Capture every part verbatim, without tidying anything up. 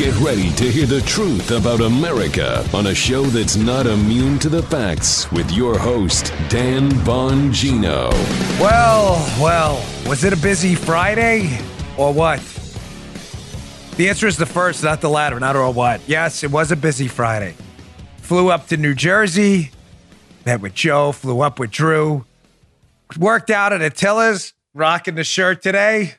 Get ready to hear the truth about America on a show that's not immune to the facts with your host, Dan Bongino. Well, well, was it a busy Friday or what? The answer is the first, not the latter, not or what. Yes, it was a busy Friday. Flew up to New Jersey, met with Joe, flew up with Drew, worked out at Attila's, rocking the shirt today.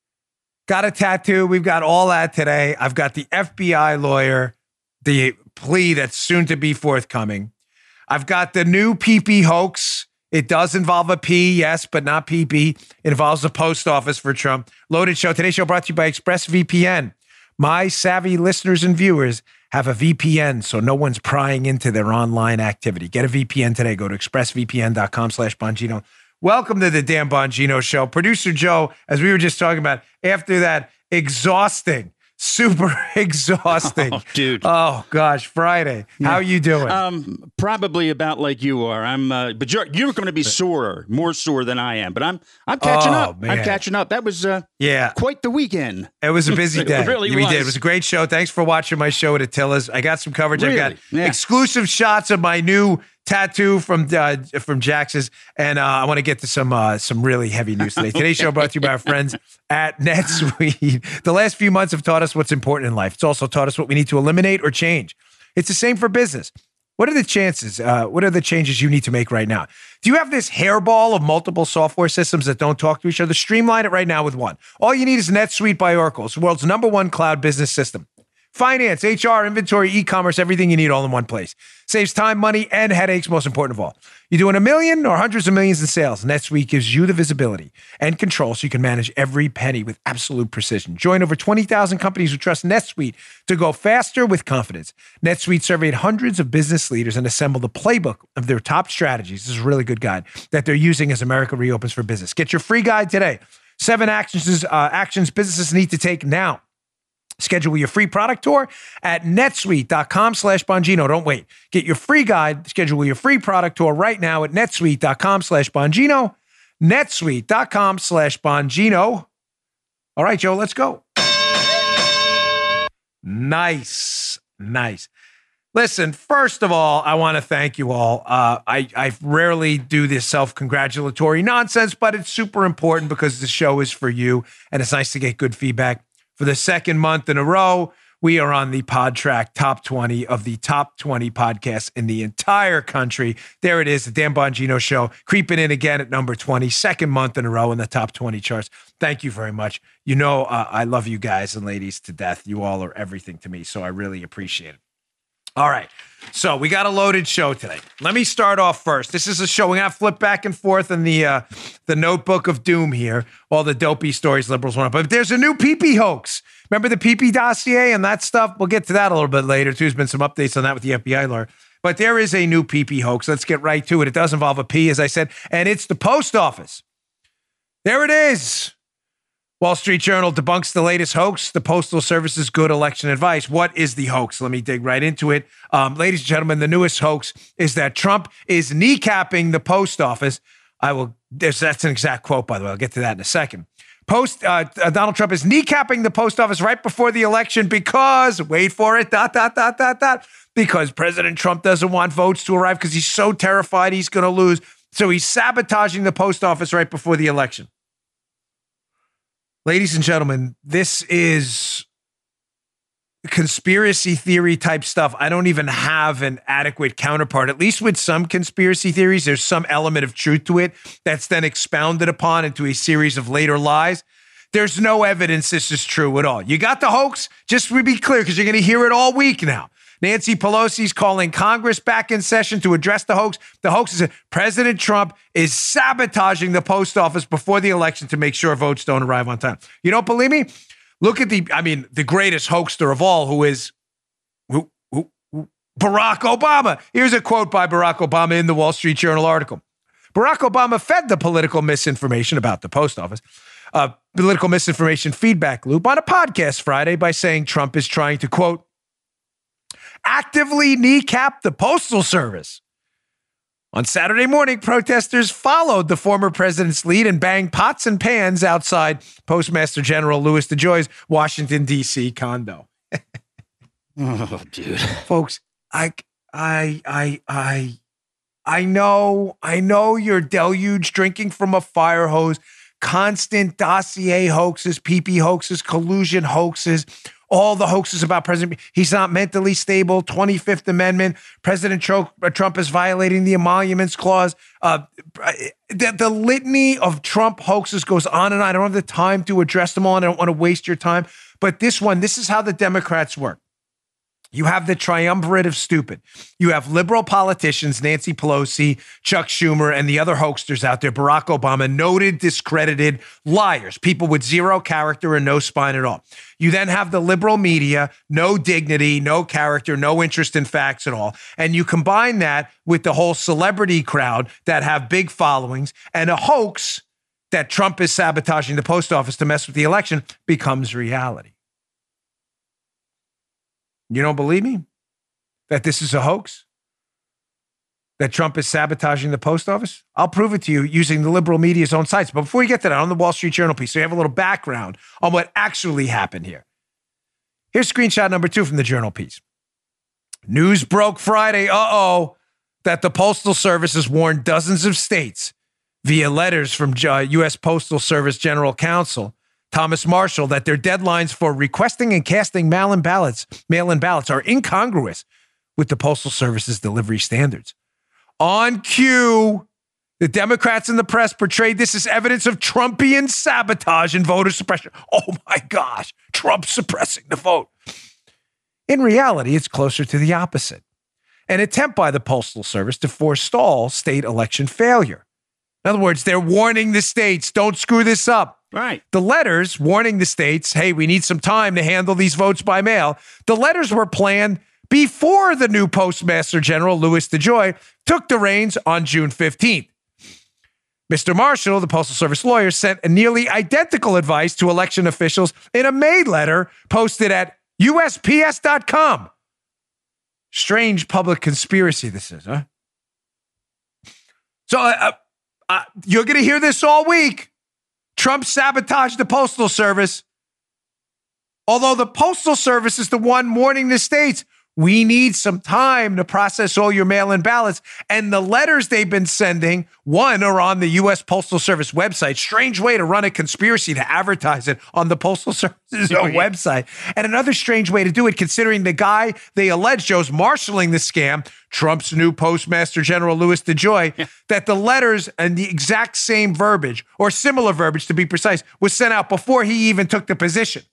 Got a tattoo. We've got all that today. I've got the F B I lawyer, the plea that's soon to be forthcoming. I've got the new P P hoax. It does involve a P, yes, but not P P. It involves the post office for Trump. Loaded show. Today's show brought to you by ExpressVPN. My savvy listeners and viewers have a V P N, so no one's prying into their online activity. Get a V P N today. Go to expressvpn.com slash Bongino. Welcome to the Dan Bongino Show. Producer Joe, as we were just talking about, after that exhausting, super exhausting. Oh, dude. Oh, gosh, Friday. Yeah. How are you doing? Um, probably about like you are. I'm, uh, but you're you're going to be sore, more sore than I am. But I'm I'm catching Oh, up. man. I'm catching up. That was uh, yeah, quite the weekend. it was a busy It day. really we was. did. It was a great show. Thanks for watching my show at Attila's. I got some coverage. Really? I've got Yeah. exclusive shots of my new tattoo from uh, from Jax's, and uh, I want to get to some uh, some really heavy news today. Today's show brought to you by our friends at NetSuite. The last few months have taught us what's important in life. It's also taught us what we need to eliminate or change. It's the same for business. What are the chances? Uh, what are the changes you need to make right now? Do you have this hairball of multiple software systems that don't talk to each other? Streamline it right now with one. All you need is NetSuite by Oracle. It's the world's number one cloud business system. Finance, H R, inventory, e-commerce, everything you need all in one place. Saves time, money, and headaches, most important of all. You're doing a million or hundreds of millions in sales. NetSuite gives you the visibility and control so you can manage every penny with absolute precision. Join over twenty thousand companies who trust NetSuite to go faster with confidence. NetSuite surveyed hundreds of business leaders and assembled a playbook of their top strategies. This is a really good guide that they're using as America reopens for business. Get your free guide today. Seven actions, uh, actions businesses need to take now. Schedule your free product tour at netsuite.com slash Bongino. Don't wait. Get your free guide. Schedule your free product tour right now at netsuite.com slash Bongino. netsuite.com slash Bongino. All right, Joe, let's go. Nice. Nice. Listen, first of all, I want to thank you all. Uh, I, I rarely do this self-congratulatory nonsense, but it's super important because the show is for you, and it's nice to get good feedback. For the second month in a row, we are on the PodTrack top twenty of the top twenty podcasts in the entire country. There it is, the Dan Bongino Show, creeping in again at number twenty, second month in a row in the top twenty charts. Thank you very much. You know, uh, I love you guys and ladies to death. You all are everything to me, so I really appreciate it. All right, so we got a loaded show today. Let me start off first. This is a show. We're going to flip back and forth in the uh, the notebook of doom here, all the dopey stories liberals want. But there's a new P P hoax. Remember the P P dossier and that stuff? We'll get to that a little bit later, too. There's been some updates on that with the F B I lawyer. But there is a new P P hoax. Let's get right to it. It does involve a P, as I said, and it's the post office. There it is. Wall Street Journal debunks the latest hoax, the Postal Service's good election advice. What is the hoax? Let me dig right into it. Um, ladies and gentlemen, the newest hoax is that Trump is kneecapping the post office. I will, that's an exact quote, by the way. I'll get to that in a second. Post uh, uh, Donald Trump is kneecapping the post office right before the election because, wait for it, dot, dot, dot, dot, dot, because President Trump doesn't want votes to arrive because he's so terrified he's going to lose. So he's sabotaging the post office right before the election. Ladies and gentlemen, this is conspiracy theory type stuff. I don't even have an adequate counterpart. At least with some conspiracy theories, there's some element of truth to it that's then expounded upon into a series of later lies. There's no evidence this is true at all. You got the hoax? Just to be clear, because you're going to hear it all week now. Nancy Pelosi's calling Congress back in session to address the hoax. The hoax is that President Trump is sabotaging the post office before the election to make sure votes don't arrive on time. You don't believe me? Look at the, I mean, the greatest hoaxer of all, who is who, who, who, Barack Obama. Here's a quote by Barack Obama in the Wall Street Journal article. Barack Obama fed the political misinformation about the post office, uh, political misinformation feedback loop on a podcast Friday by saying Trump is trying to, quote, actively kneecap the Postal Service. On Saturday morning, protesters followed the former president's lead and banged pots and pans outside Postmaster General Louis DeJoy's Washington, D C condo. Oh, dude. Folks, I, I, I, I, I know, I know you're deluged drinking from a fire hose, constant dossier hoaxes, P P hoaxes, collusion hoaxes, all the hoaxes about President. He's not mentally stable. twenty-fifth Amendment. President Trump is violating the Emoluments Clause. Uh, the, the litany of Trump hoaxes goes on and on. I don't have the time to address them all, and I don't want to waste your time. But this one, this is how the Democrats work. You have the triumvirate of stupid. You have liberal politicians, Nancy Pelosi, Chuck Schumer, and the other hoaxsters out there, Barack Obama, noted, discredited liars, people with zero character and no spine at all. You then have the liberal media, no dignity, no character, no interest in facts at all. And you combine that with the whole celebrity crowd that have big followings, and a hoax that Trump is sabotaging the post office to mess with the election becomes reality. You don't believe me? That this is a hoax? That Trump is sabotaging the post office? I'll prove it to you using the liberal media's own sites. But before we get to that, on the Wall Street Journal piece, so you have a little background on what actually happened here. Here's screenshot number two from the Journal piece. News broke Friday, uh-oh, that the Postal Service has warned dozens of states via letters from U S Postal Service General Counsel Thomas Marshall that their deadlines for requesting and casting mail-in ballots, mail-in ballots are incongruous with the Postal Service's delivery standards. On cue, the Democrats and the press portrayed this as evidence of Trumpian sabotage and voter suppression. Oh my gosh, Trump suppressing the vote. In reality, it's closer to the opposite. An attempt by the Postal Service to forestall state election failure. In other words, they're warning the states, don't screw this up. Right. The letters warning the states, hey, we need some time to handle these votes by mail. The letters were planned before the new Postmaster General, Louis DeJoy, took the reins on June fifteenth. Mister Marshall, the Postal Service lawyer, sent a nearly identical advice to election officials in a May letter posted at U S P S dot com. Strange public conspiracy this is, huh? So uh, uh, you're going to hear this all week. Trump sabotaged the Postal Service. Although the Postal Service is the one warning the states, we need some time to process all your mail-in ballots. And the letters they've been sending, one, are on the U S Postal Service website. Strange way to run a conspiracy to advertise it on the Postal Service's oh, own yeah. website. And another strange way to do it, considering the guy they allege was marshaling the scam, Trump's new Postmaster General, Louis DeJoy, yeah. that the letters and the exact same verbiage, or similar verbiage to be precise, was sent out before he even took the position.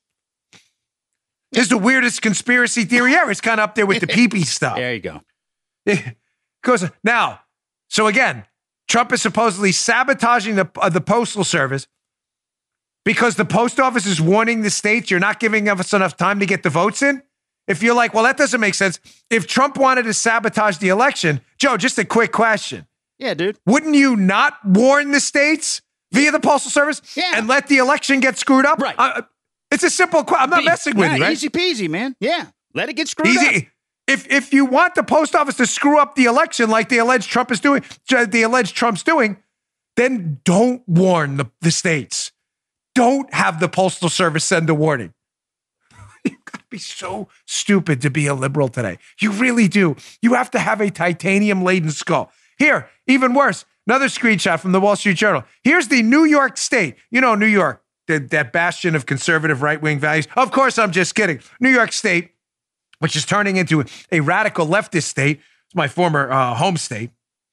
This is the weirdest conspiracy theory ever. It's kind of up there with the pee-pee stuff. There you go. Because now, so again, Trump is supposedly sabotaging the, uh, the Postal Service because the post office is warning the states, you're not giving us enough time to get the votes in. If you're like, well, that doesn't make sense. If Trump wanted to sabotage the election, Joe, just a quick question. Yeah, dude. Wouldn't you not warn the states via the Postal Service yeah. and let the election get screwed up? Right. Uh, It's a simple question. I'm not messing with yeah, you, right? Easy peasy, man. Yeah. Let it get screwed Easy. up. If if you want the post office to screw up the election like the alleged Trump is doing, the alleged Trump's doing, then don't warn the, the states. Don't have the Postal Service send a warning. You've got to be so stupid to be a liberal today. You really do. You have to have a titanium-laden skull. Here, even worse, another screenshot from the Wall Street Journal. Here's the New York State. You know, New York. That bastion of conservative right-wing values. Of course, I'm just kidding. New York State, which is turning into a radical leftist state. It's my former uh, home state.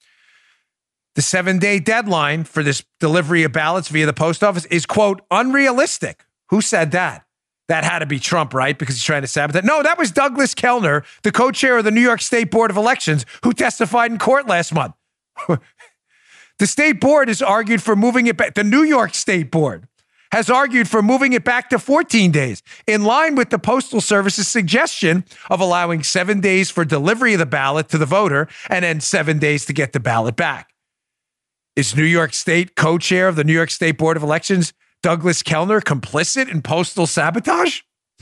The seven-day deadline for this delivery of ballots via the post office is, quote, unrealistic. Who said that? That had to be Trump, right? Because he's trying to sabotage. No, that was Douglas Kellner, the co-chair of the New York State Board of Elections, who testified in court last month. The state board has argued for moving it back. The New York State Board has argued for moving it back to fourteen days, in line with the Postal Service's suggestion of allowing seven days for delivery of the ballot to the voter and then seven days to get the ballot back. Is New York State co-chair of the New York State Board of Elections, Douglas Kellner, complicit in postal sabotage?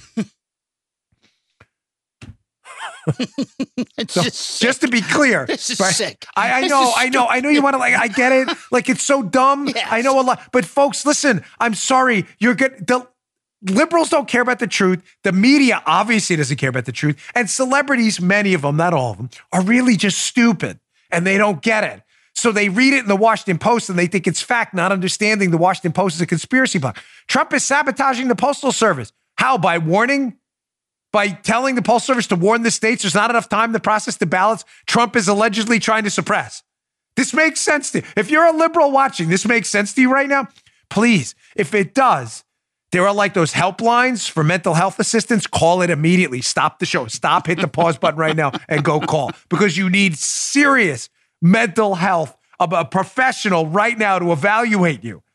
It's so, just, just to be clear, this is right? sick. I, I This know, is I know, I know you want to like, I get it. Like, it's so dumb. Yes. I know a lot, but folks, listen, I'm sorry. You're good. The, Liberals don't care about the truth. The media obviously doesn't care about the truth. And celebrities, many of them, not all of them, are really just stupid and they don't get it. So they read it in the Washington Post and they think it's fact, not understanding the Washington Post is a conspiracy blog. Trump is sabotaging the Postal Service. How? By warning? By telling the Postal Service to warn the states there's not enough time to process the ballots Trump is allegedly trying to suppress. This makes sense to you. If you're a liberal watching, this makes sense to you right now? Please, if it does, there are like those helplines for mental health assistance. Call it immediately. Stop the show. Stop, hit the pause button right now and go call because you need serious mental health of a professional right now to evaluate you.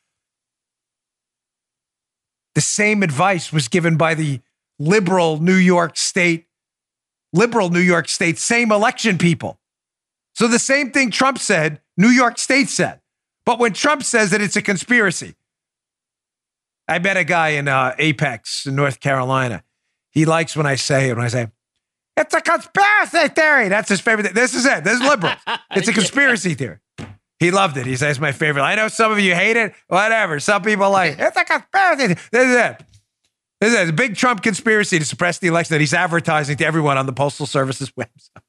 The same advice was given by the liberal New York State, liberal New York State, same election people. So the same thing Trump said, New York State said. But when Trump says that it's a conspiracy, I met a guy in uh, Apex, in North Carolina. He likes when I say it, when I say, it's a conspiracy theory. That's his favorite thing. This is it. This is liberals. It's a conspiracy theory. He loved it. He says, my favorite. I know some of you hate it. Whatever. Some people like, it's a conspiracy. This is it. This is it. It's a big Trump conspiracy to suppress the election that he's advertising to everyone on the Postal Service's website.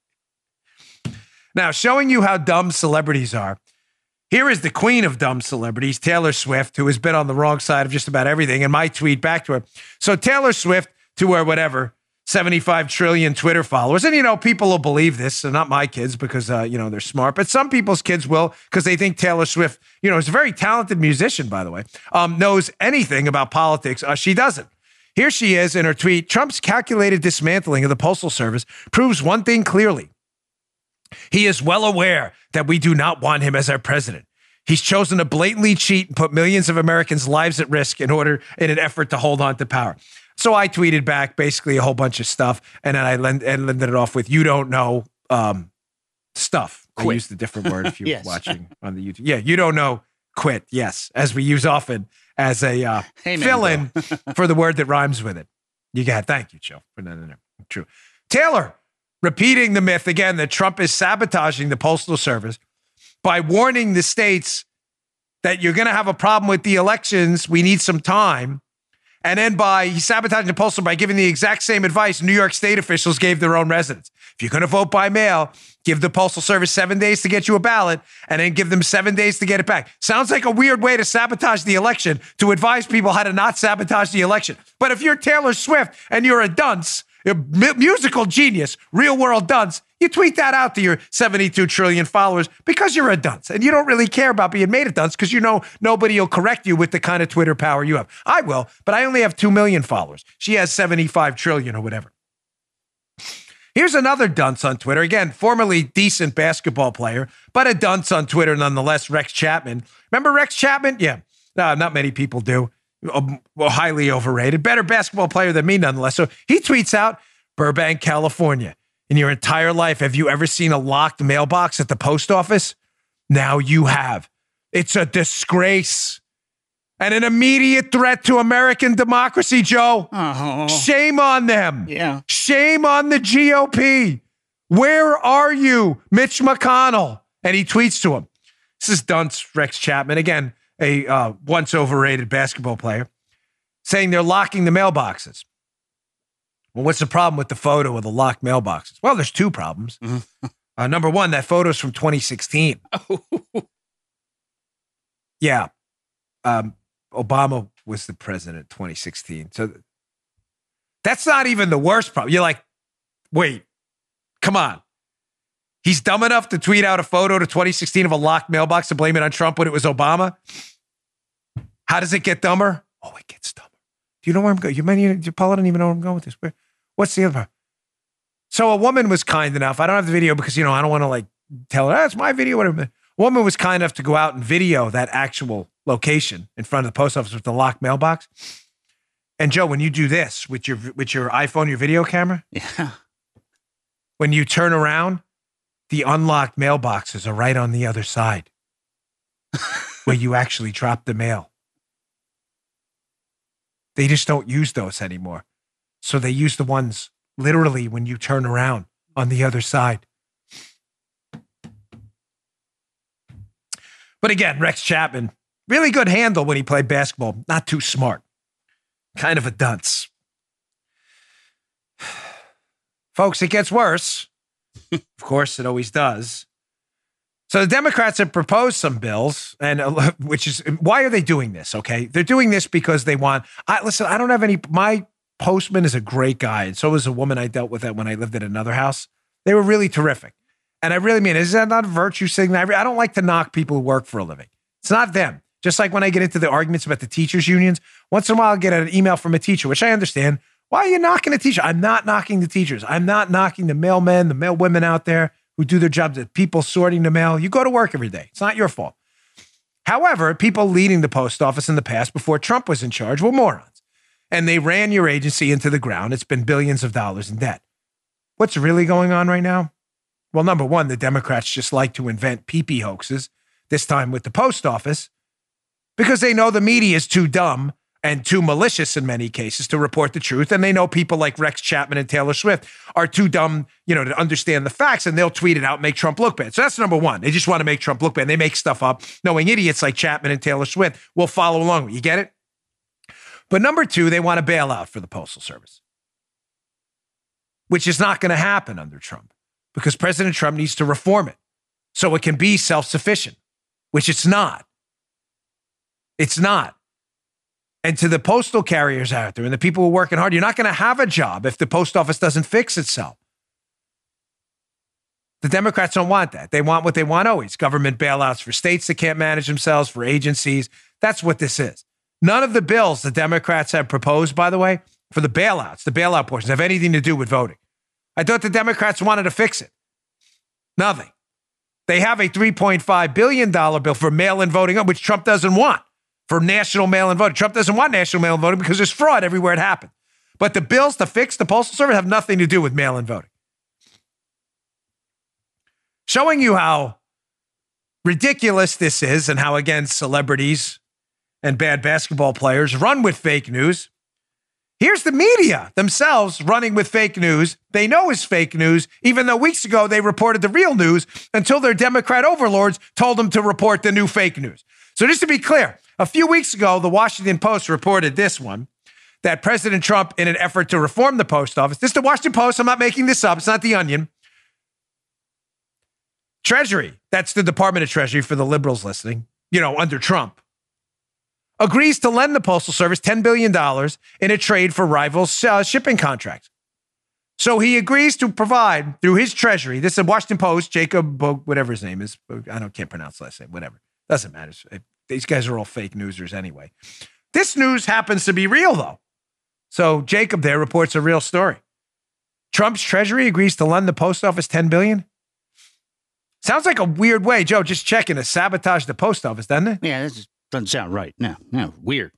Now, showing you how dumb celebrities are, here is the queen of dumb celebrities, Taylor Swift, who has been on the wrong side of just about everything, and my tweet back to her. So Taylor Swift, to her whatever, seventy-five trillion Twitter followers. And, you know, people will believe this. So not my kids because, uh, you know, they're smart. But some people's kids will because they think Taylor Swift, you know, is a very talented musician, by the way, um, knows anything about politics. Uh, she doesn't. Here she is in her tweet. Trump's calculated dismantling of the Postal Service proves one thing clearly. He is well aware that we do not want him as our president. He's chosen to blatantly cheat and put millions of Americans' lives at risk in order in an effort to hold on to power. So I tweeted back basically a whole bunch of stuff, and then I lend, and ended it off with, you don't know um, stuff. Quit. I used a different word if you're yes. watching on the YouTube. Yeah, you don't know quit, yes, as we use often as a uh, fill-in for the word that rhymes with it. You got it. Thank you, Joe. No, no, no. True. Taylor, repeating the myth again that Trump is sabotaging the Postal Service by warning the states that you're going to have a problem with the elections. We need some time. And then by he's sabotaging the Postal by giving the exact same advice New York State officials gave their own residents. If you're going to vote by mail, give the Postal Service seven days to get you a ballot and then give them seven days to get it back. Sounds like a weird way to sabotage the election, to advise people how to not sabotage the election. But if you're Taylor Swift and you're a dunce, a musical genius, real world dunce, you tweet that out to your seventy-two trillion followers because you're a dunce and you don't really care about being made a dunce because you know nobody will correct you with the kind of Twitter power you have. I will, but I only have two million followers. She has seventy-five trillion or whatever. Here's another dunce on Twitter. Again, formerly decent basketball player, but a dunce on Twitter nonetheless, Rex Chapman. Remember Rex Chapman? Yeah, no, not many people do. Well, highly overrated. Better basketball player than me nonetheless. So he tweets out, Burbank, California. In your entire life, have you ever seen a locked mailbox at the post office? Now you have. It's a disgrace and an immediate threat to American democracy, Joe. Oh. Shame on them. Yeah. Shame on the G O P. Where are you, Mitch McConnell? And he tweets to him. This is dunce Rex Chapman, again, a uh, once overrated basketball player, saying they're locking the mailboxes. Well, what's the problem with the photo of the locked mailboxes? Well, there's two problems. Mm-hmm. Uh, number one, that photo's from twenty sixteen. Oh. Yeah. Um, Obama was the president in twenty sixteen. So that's not even the worst problem. You're like, wait, come on. He's dumb enough to tweet out a photo to twenty sixteen of a locked mailbox to blame it on Trump when it was Obama. How does it get dumber? Oh, it gets dumber. Do you know where I'm going? You mean you, Paula, don't even know where I'm going with this. Where, what's the other part? So a woman was kind enough. I don't have the video because, you know, I don't want to like tell her, that's oh, my video, whatever. A woman was kind enough to go out and video that actual location in front of the post office with the locked mailbox. And Joe, when you do this with your with your iPhone, your video camera, yeah, when you turn around, the unlocked mailboxes are right on the other side where you actually drop the mail. They just don't use those anymore. So they use the ones literally when you turn around on the other side. But again, Rex Chapman, really good handle when he played basketball. Not too smart. kind of a dunce. Folks, it gets worse. Of course, it always does. So the Democrats have proposed some bills, and uh, which is, why are they doing this? Okay. They're doing this because they want, I listen, I don't have any, my postman is a great guy. And so was a woman I dealt with that when I lived at another house. They were really terrific. And I really mean, is that not a virtue sign? I don't like to knock people who work for a living. It's not them. Just like when I get into the arguments about the teachers unions, once in a while I get an email from a teacher, which I understand. Why are you knocking a teacher? I'm not knocking the teachers. I'm not knocking the mailmen, the mail women out there who do their jobs, the people sorting the mail. You go to work every day. It's not your fault. However, people leading the post office in the past before Trump was in charge were morons. And they ran your agency into the ground. It's been billions of dollars in debt. What's really going on right now? Well, number one, the Democrats just like to invent pee-pee hoaxes, this time with the post office, because they know the media is too dumb and too malicious in many cases to report the truth. And they know people like Rex Chapman and Taylor Swift are too dumb, you know, to understand the facts, and they'll tweet it out and make Trump look bad. So that's number one. They just want to make Trump look bad. They make stuff up, knowing idiots like Chapman and Taylor Swift will follow along. You get it? But number two, they want to bail out for the Postal Service, which is not going to happen under Trump because President Trump needs to reform it so it can be self-sufficient, which it's not. It's not. And to the postal carriers out there and the people who are working hard, you're not going to have a job if the post office doesn't fix itself. The Democrats don't want that. They want what they want always. Government bailouts for states that can't manage themselves, for agencies. That's what this is. None of the bills the Democrats have proposed, by the way, for the bailouts, the bailout portions, have anything to do with voting. I thought the Democrats wanted to fix it. Nothing. They have a three point five billion dollars bill for mail-in voting, which Trump doesn't want. For national mail-in voting. Trump doesn't want national mail-in voting because there's fraud everywhere it happened. But the bills to fix the Postal Service have nothing to do with mail-in voting. Showing you how ridiculous this is and how, again, celebrities and bad basketball players run with fake news. Here's the media themselves running with fake news. They know is fake news, even though weeks ago they reported the real news until their Democrat overlords told them to report the new fake news. So just to be clear, a few weeks ago, the Washington Post reported this one, that President Trump, in an effort to reform the post office, this is the Washington Post, I'm not making this up, it's not The Onion. Treasury, that's the Department of Treasury for the liberals listening, you know, under Trump, agrees to lend the Postal Service ten billion dollars in a trade for rival uh, shipping contracts. So he agrees to provide through his Treasury, this is Washington Post, Jacob, whatever his name is, I don't can't pronounce the last name, whatever, doesn't matter. These guys are all fake newsers anyway. This news happens to be real, though. So Jacob there reports a real story. Trump's Treasury agrees to lend the post office ten billion dollars. Sounds like a weird way, Joe, just checking to sabotage the post office, doesn't it? Yeah, that just doesn't sound right. No, no, weird.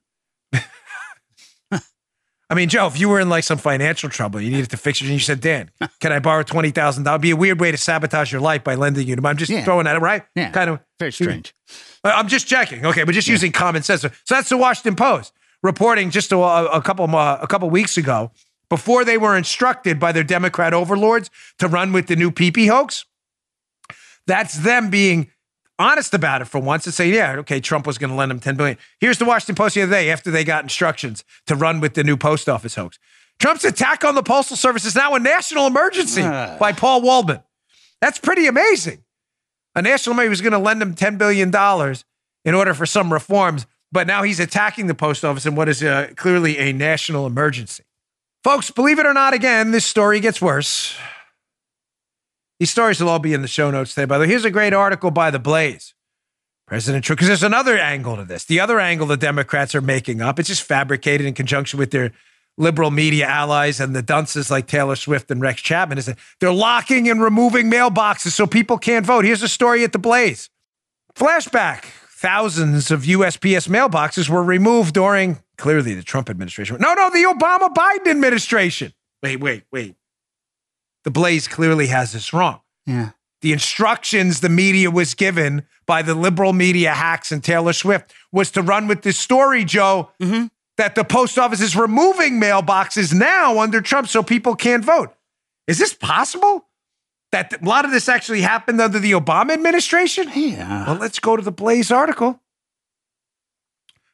I mean, Joe, if you were in like some financial trouble, you needed to fix it, and you said, Dan, can I borrow twenty thousand dollars? It'd be a weird way to sabotage your life by lending you. I'm just yeah. throwing at it, right? Yeah, kind of very strange. I'm just checking. Okay, but just yeah. using common sense. So that's the Washington Post reporting just a, a couple uh, a couple weeks ago, before they were instructed by their Democrat overlords to run with the new pee-pee hoax. That's them being honest about it for once and say, yeah, okay, Trump was going to lend them ten billion dollars. Here's the Washington Post the other day after they got instructions to run with the new post office hoax. Trump's attack on the Postal Service is now a national emergency uh. by Paul Waldman. That's pretty amazing. A national emergency was going to lend him ten billion dollars in order for some reforms, but now he's attacking the post office in what is uh, clearly a national emergency. Folks, believe it or not, again, this story gets worse. These stories will all be in the show notes today. By the way, here's a great article by The Blaze. President Trump, because there's another angle to this. The other angle the Democrats are making up, it's just fabricated in conjunction with their liberal media allies and the dunces like Taylor Swift and Rex Chapman, is that they're locking and removing mailboxes so people can't vote. Here's a story at The Blaze. Flashback. Thousands of U S P S mailboxes were removed during, clearly, the Trump administration. No, no, the Obama-Biden administration. Wait, wait, wait. The Blaze clearly has this wrong. Yeah. The instructions the media was given by the liberal media hacks and Taylor Swift was to run with this story, Joe, mm-hmm. that the post office is removing mailboxes now under Trump so people can't vote. Is this possible? That a lot of this actually happened under the Obama administration? Yeah. Well, let's go to the Blaze article.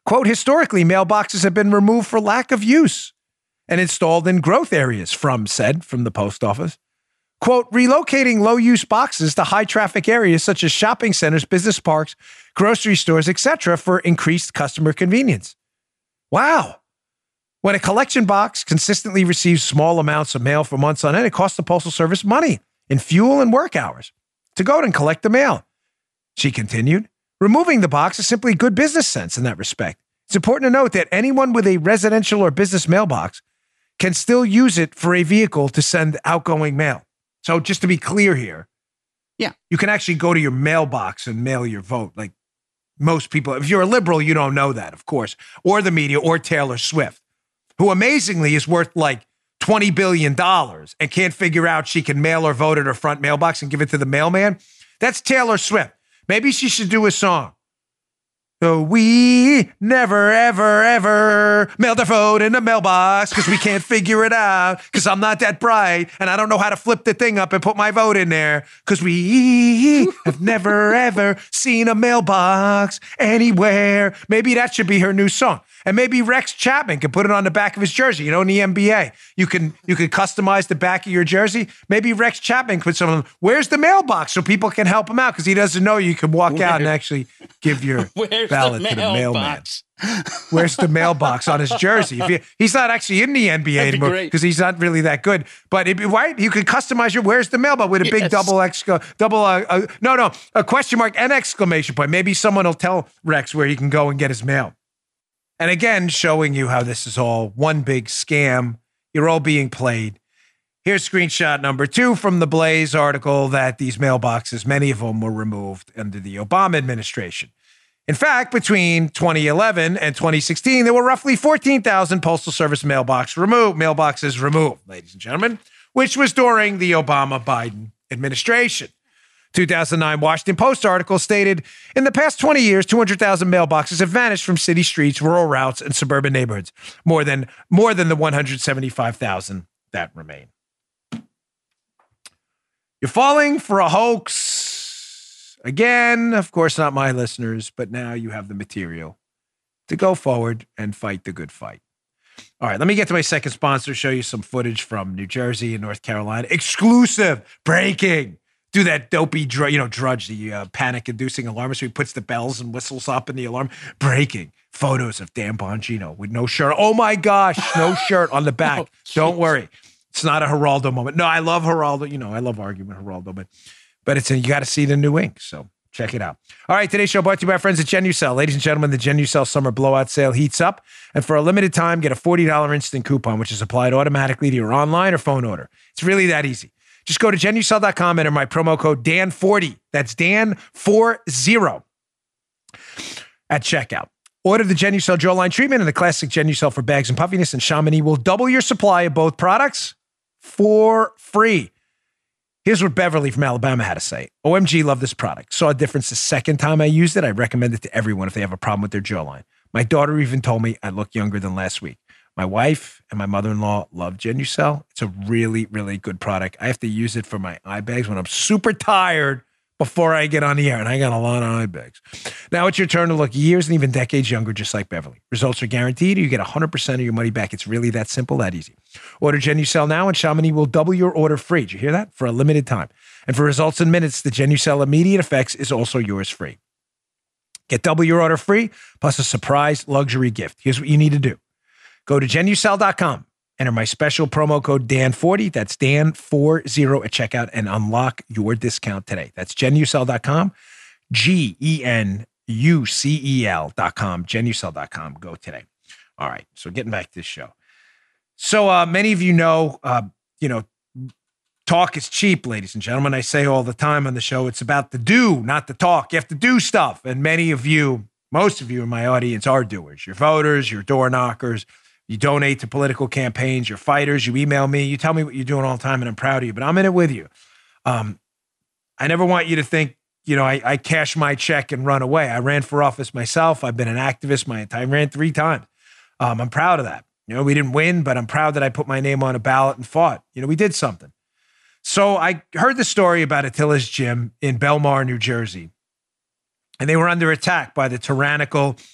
Quote, historically, mailboxes have been removed for lack of use and installed in growth areas, Frum said from the post office. Quote, relocating low-use boxes to high-traffic areas such as shopping centers, business parks, grocery stores, et cetera for increased customer convenience. Wow. When a collection box consistently receives small amounts of mail for months on end, it costs the Postal Service money in fuel and work hours to go and collect the mail. She continued, removing the box is simply good business sense in that respect. It's important to note that anyone with a residential or business mailbox can still use it for a vehicle to send outgoing mail. So just to be clear here, yeah, you can actually go to your mailbox and mail your vote. Like most people, if you're a liberal, you don't know that, of course, or the media or Taylor Swift, who amazingly is worth like twenty billion dollars and can't figure out she can mail her vote at her front mailbox and give it to the mailman. That's Taylor Swift. Maybe she should do a song. So we never, ever, ever mailed our vote in the mailbox because we can't figure it out because I'm not that bright and I don't know how to flip the thing up and put my vote in there because we have never, ever seen a mailbox anywhere. Maybe that should be her new song. And maybe Rex Chapman can put it on the back of his jersey. You know, in the N B A, you can you can customize the back of your jersey. Maybe Rex Chapman could put something, where's the mailbox so people can help him out because he doesn't know you can walk Where? out and actually give your ballot the to the mailman. Where's the mailbox on his jersey? If you, he's not actually in the N B A That'd anymore because he's not really that good. But it'd be, right, you could customize your where's the mailbox with a big yes. double excla, double uh, uh, no no a question mark and exclamation point. Maybe someone will tell Rex where he can go and get his mail. And again, showing you how this is all one big scam. You're all being played. Here's screenshot number two from the Blaze article that these mailboxes, many of them were removed under the Obama administration. In fact, between twenty eleven and twenty sixteen, there were roughly fourteen thousand Postal Service mailbox removed, mailboxes removed, ladies and gentlemen, which was during the Obama-Biden administration. two thousand nine Washington Post article stated, in the past twenty years, two hundred thousand mailboxes have vanished from city streets, rural routes, and suburban neighborhoods, more than, more than the one hundred seventy-five thousand that remain. You're falling for a hoax. Again, of course, not my listeners, but now you have the material to go forward and fight the good fight. All right, let me get to my second sponsor, show you some footage from New Jersey and North Carolina. Exclusive, breaking. Do that dopey, dr- you know, Drudge, the uh, panic-inducing alarm. So he puts the bells and whistles up in the alarm. Breaking photos of Dan Bongino with no shirt. Oh my gosh, no shirt on the back. Oh, Don't worry, it's not a Geraldo moment. No, I love Geraldo. You know, I love arguing with Geraldo, but but it's a, you got to see the new ink. So check it out. All right, today's show brought to you by our friends at Genucel. Ladies and gentlemen, the Genucel summer blowout sale heats up, and for a limited time, get a forty dollars instant coupon, which is applied automatically to your online or phone order. It's really that easy. Just go to Genucel dot com, enter my promo code D A N forty. That's D A N forty at checkout. Order the Genucel Jawline Treatment and the classic Genucel for bags and puffiness, and Chamonix will double your supply of both products for free. Here's what Beverly from Alabama had to say. O M G, love this product. Saw a difference the second time I used it. I recommend it to everyone if they have a problem with their jawline. My daughter even told me I look younger than last week. My wife and my mother-in-law love Genucel. It's a really, really good product. I have to use it for my eye bags when I'm super tired before I get on the air, and I got a lot of eye bags. Now it's your turn to look years and even decades younger, just like Beverly. Results are guaranteed. You get one hundred percent of your money back. It's really that simple, that easy. Order Genucel now, and Chamonix will double your order free. Did you hear that? For a limited time. And for results in minutes, the Genucel Immediate Effects is also yours free. Get double your order free, plus a surprise luxury gift. Here's what you need to do. Go to Genucel dot com. Enter my special promo code D A N forty. That's D A N forty at checkout and unlock your discount today. That's Genucel dot com. G E N U C E L dot com. Genucel dot com. Go today. All right. So getting back to this show. So uh, many of you know, uh, you know, talk is cheap, ladies and gentlemen. I say all the time on the show, it's about the do, not the talk. You have to do stuff. And many of you, most of you in my audience are doers. You're voters, you're door knockers. You donate to political campaigns, you're fighters, you email me, you tell me what you're doing all the time, and I'm proud of you, but I'm in it with you. Um, I never want you to think, you know, I, I cash my check and run away. I ran for office myself. I've been an activist my entire, I ran three times. Um, I'm proud of that. You know, we didn't win, but I'm proud that I put my name on a ballot and fought. You know, we did something. So I heard the story about Attila's Gym in Belmar, New Jersey, and they were under attack by the tyrannical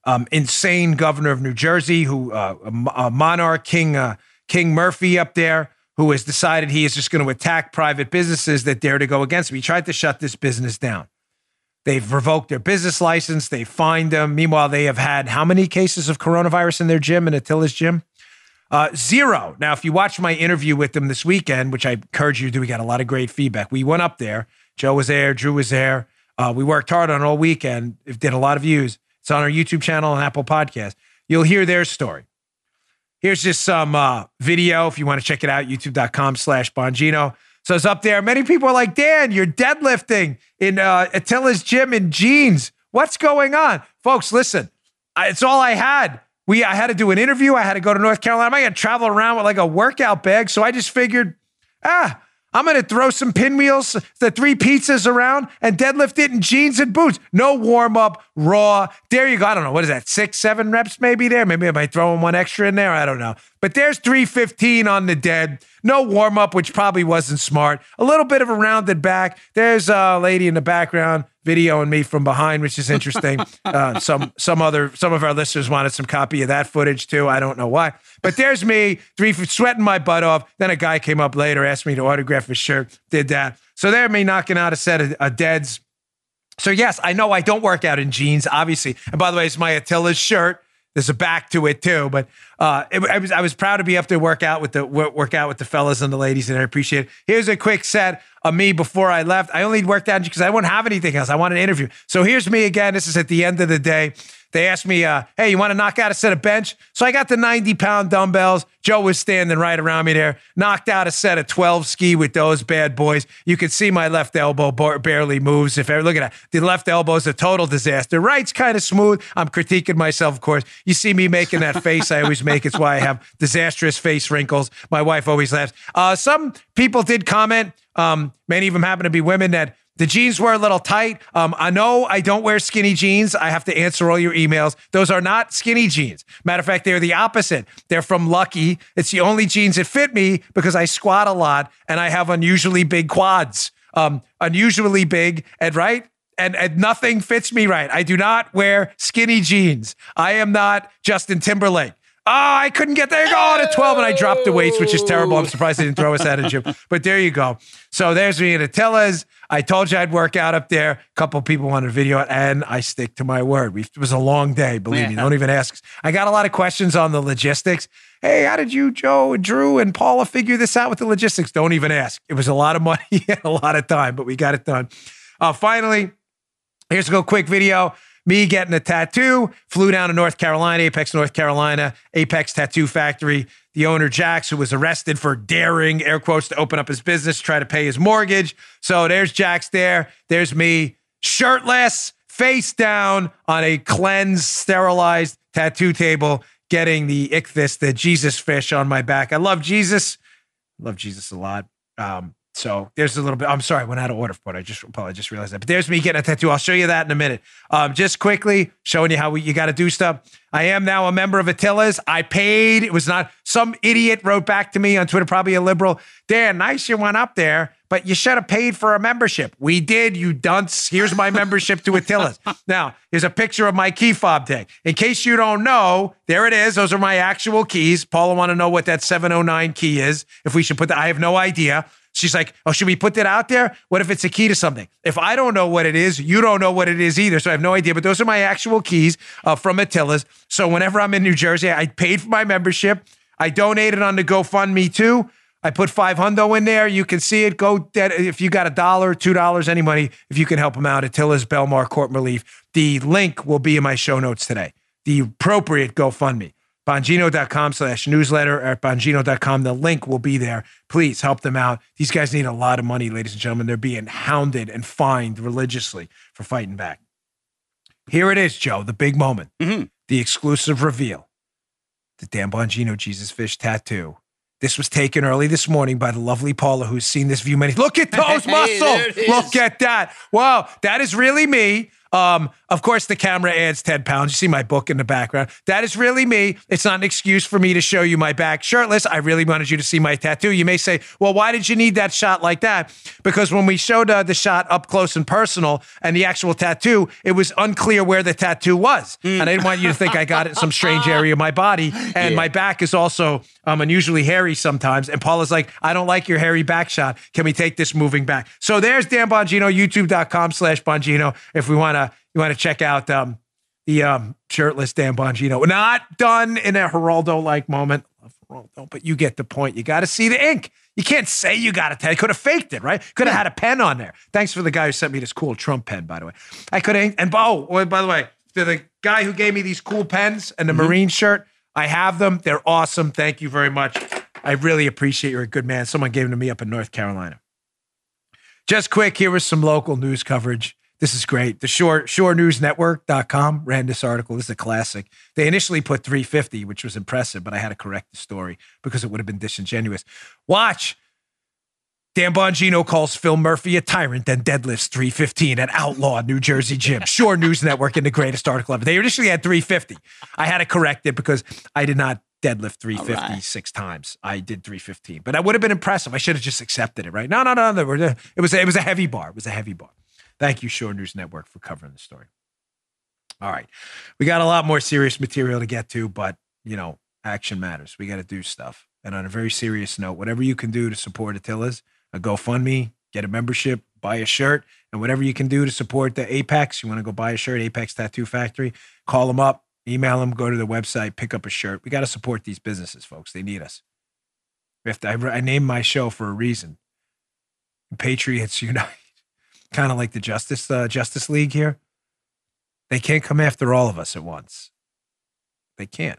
um, insane governor of New Jersey, who uh, a, a monarch, King uh, King Murphy up there, who has decided he is just going to attack private businesses that dare to go against him. He tried to shut this business down. They've revoked their business license. They fined them. Meanwhile, they have had how many cases of coronavirus in their gym, in Attila's gym? Uh, zero. Now, if you watch my interview with them this weekend, which I encourage you to do, we got a lot of great feedback. We went up there. Joe was there. Drew was there. Uh, we worked hard on it all weekend. It did a lot of views. It's on our YouTube channel and Apple Podcast. You'll hear their story. Here's just some uh, video. If you want to check it out, youtube.com slash Bongino. So it's up there. Many people are like, Dan, you're deadlifting in uh, Attila's gym in jeans. What's going on? Folks, listen, I, it's all I had. We, I had to do an interview. I had to go to North Carolina. I got to travel around with like a workout bag. So I just figured, ah, I'm going to throw some pinwheels, the three pizzas around and deadlift it in jeans and boots. No warm up, raw. There you go. I don't know. What is that? Six, seven reps maybe there? Maybe I might throw in one extra in there. I don't know. But there's three fifteen on the dead. No warm up, which probably wasn't smart. A little bit of a rounded back. There's a lady in the background videoing me from behind, which is interesting. uh, some some other some of our listeners wanted some copy of that footage too. I don't know why. But there's me, three sweating my butt off. Then a guy came up later, asked me to autograph his shirt. Did that. So there, me knocking out a set of, of deads. So yes, I know I don't work out in jeans, obviously. And by the way, it's my Attila's shirt. There's a back to it too, but uh, it, I was I was proud to be up there work out with the work out with the fellas and the ladies, and I appreciate it. Here's a quick set of me before I left. I only worked out because I wouldn't have anything else. I want an interview. So here's me again. This is at the end of the day. They asked me, uh, hey, you want to knock out a set of bench? So I got the ninety pound dumbbells. Joe was standing right around me there. Knocked out a set of twelve ski with those bad boys. You can see my left elbow barely moves. If ever look at that, the left elbow is a total disaster. Right's kind of smooth. I'm critiquing myself, of course. You see me making that face I always make. It's why I have disastrous face wrinkles. My wife always laughs. Uh, some people did comment, um, many of them happen to be women, that the jeans were a little tight. Um, I know I don't wear skinny jeans. I have to answer all your emails. Those are not skinny jeans. Matter of fact, they're the opposite. They're from Lucky. It's the only jeans that fit me because I squat a lot and I have unusually big quads. Um, unusually big and right. And, and nothing fits me right. I do not wear skinny jeans. I am not Justin Timberlake. Oh, I couldn't get there. Go to twelve, and I dropped the weights, which is terrible. I'm surprised they didn't throw us out of the gym. But there you go. So there's me at Attila's. I told you I'd work out up there. A couple people wanted to video it, and I stick to my word. It was a long day, believe yeah. me. Don't even ask. I got a lot of questions on the logistics. Hey, how did you, Joe, and Drew, and Paula figure this out with the logistics? Don't even ask. It was a lot of money and a lot of time, but we got it done. Uh, finally, here's a quick video. Me getting a tattoo, flew down to North Carolina, Apex, North Carolina, Apex Tattoo Factory. The owner, Jax, who was arrested for daring, air quotes, to open up his business, try to pay his mortgage. So there's Jax there. There's me, shirtless, face down on a cleansed, sterilized tattoo table, getting the ichthys, the Jesus fish on my back. I love Jesus. I love Jesus a lot. Um, So there's a little bit, I'm sorry, I went out of order for it. I just, I just realized that. But there's me getting a tattoo. I'll show you that in a minute. Um, just quickly showing you how we, you got to do stuff. I am now a member of Attila's. I paid. It was not, some idiot wrote back to me on Twitter, probably a liberal. Dan, nice you went up there, but you should have paid for a membership. We did, you dunce. Here's my membership to Attila's. Now, here's a picture of my key fob tag. In case you don't know, there it is. Those are my actual keys. Paula want to know what that seven oh nine key is. If we should put that, I have no idea. She's like, oh, should we put that out there? What if it's a key to something? If I don't know what it is, you don't know what it is either. So I have no idea. But those are my actual keys uh, from Attila's. So whenever I'm in New Jersey, I paid for my membership. I donated on the GoFundMe too. I put five hundo in there. You can see it. Go dead. If you got a dollar, two dollars, any money, if you can help them out, Attila's Belmar Court Relief. The link will be in my show notes today. The appropriate GoFundMe. Bongino.com slash newsletter or at Bongino dot com. The link will be there. Please help them out. These guys need a lot of money, ladies and gentlemen. They're being hounded and fined religiously for fighting back. Here it is, Joe, the big moment. Mm-hmm. The exclusive reveal. The Dan Bongino Jesus Fish tattoo. This was taken early this morning by the lovely Paula, who's seen this view many. Look at those muscles. Look at that. Wow, that is really me. Um, of course, the camera adds ten pounds. You see my book in the background. That is really me. It's not an excuse for me to show you my back shirtless. I really wanted you to see my tattoo. You may say, well, why did you need that shot like that? Because when we showed uh, the shot up close and personal and the actual tattoo, it was unclear where the tattoo was. Mm. And I didn't want you to think I got it in some strange area of my body. And yeah. my back is also um, unusually hairy sometimes. And Paula's like, I don't like your hairy back shot. Can we take this moving back? So there's Dan Bongino, youtube.com slash Bongino. If we want to, you want to check out um, the um, shirtless Dan Bongino. Not done in a Geraldo-like moment. Love Geraldo, but you get the point. You got to see the ink. You can't say you got it. I could have faked it, right? Could have yeah. had a pen on there. Thanks for the guy who sent me this cool Trump pen, by the way. I could have, and oh, by the way, to the guy who gave me these cool pens and the mm-hmm. Marine shirt, I have them. They're awesome. Thank you very much. I really appreciate you're a good man. Someone gave them to me up in North Carolina. Just quick, here was some local news coverage. This is great. The Shore, shore news network dot com ran this article. This is a classic. They initially put three fifty, which was impressive, but I had to correct the story because it would have been disingenuous. Watch. Dan Bongino calls Phil Murphy a tyrant and deadlifts three fifteen at outlawed New Jersey gym. Shore News Network in the greatest article ever. They initially had three fifty. I had to correct it because I did not deadlift three fifty right. six times. I did three fifteen, but that would have been impressive. I should have just accepted it, right? No, no, no. no it was a, it was a heavy bar. It was a heavy bar. Thank you, Shore News Network, for covering the story. All right. We got a lot more serious material to get to, but, you know, action matters. We got to do stuff. And on a very serious note, whatever you can do to support Attila's, a GoFundMe, get a membership, buy a shirt, and whatever you can do to support the Apex, you want to go buy a shirt, Apex Tattoo Factory, call them up, email them, go to the website, pick up a shirt. We got to support these businesses, folks. They need us. We have to, I, I named my show for a reason. Patriots Unite. Kind of like the Justice uh, Justice League here. They can't come after all of us at once. They can't.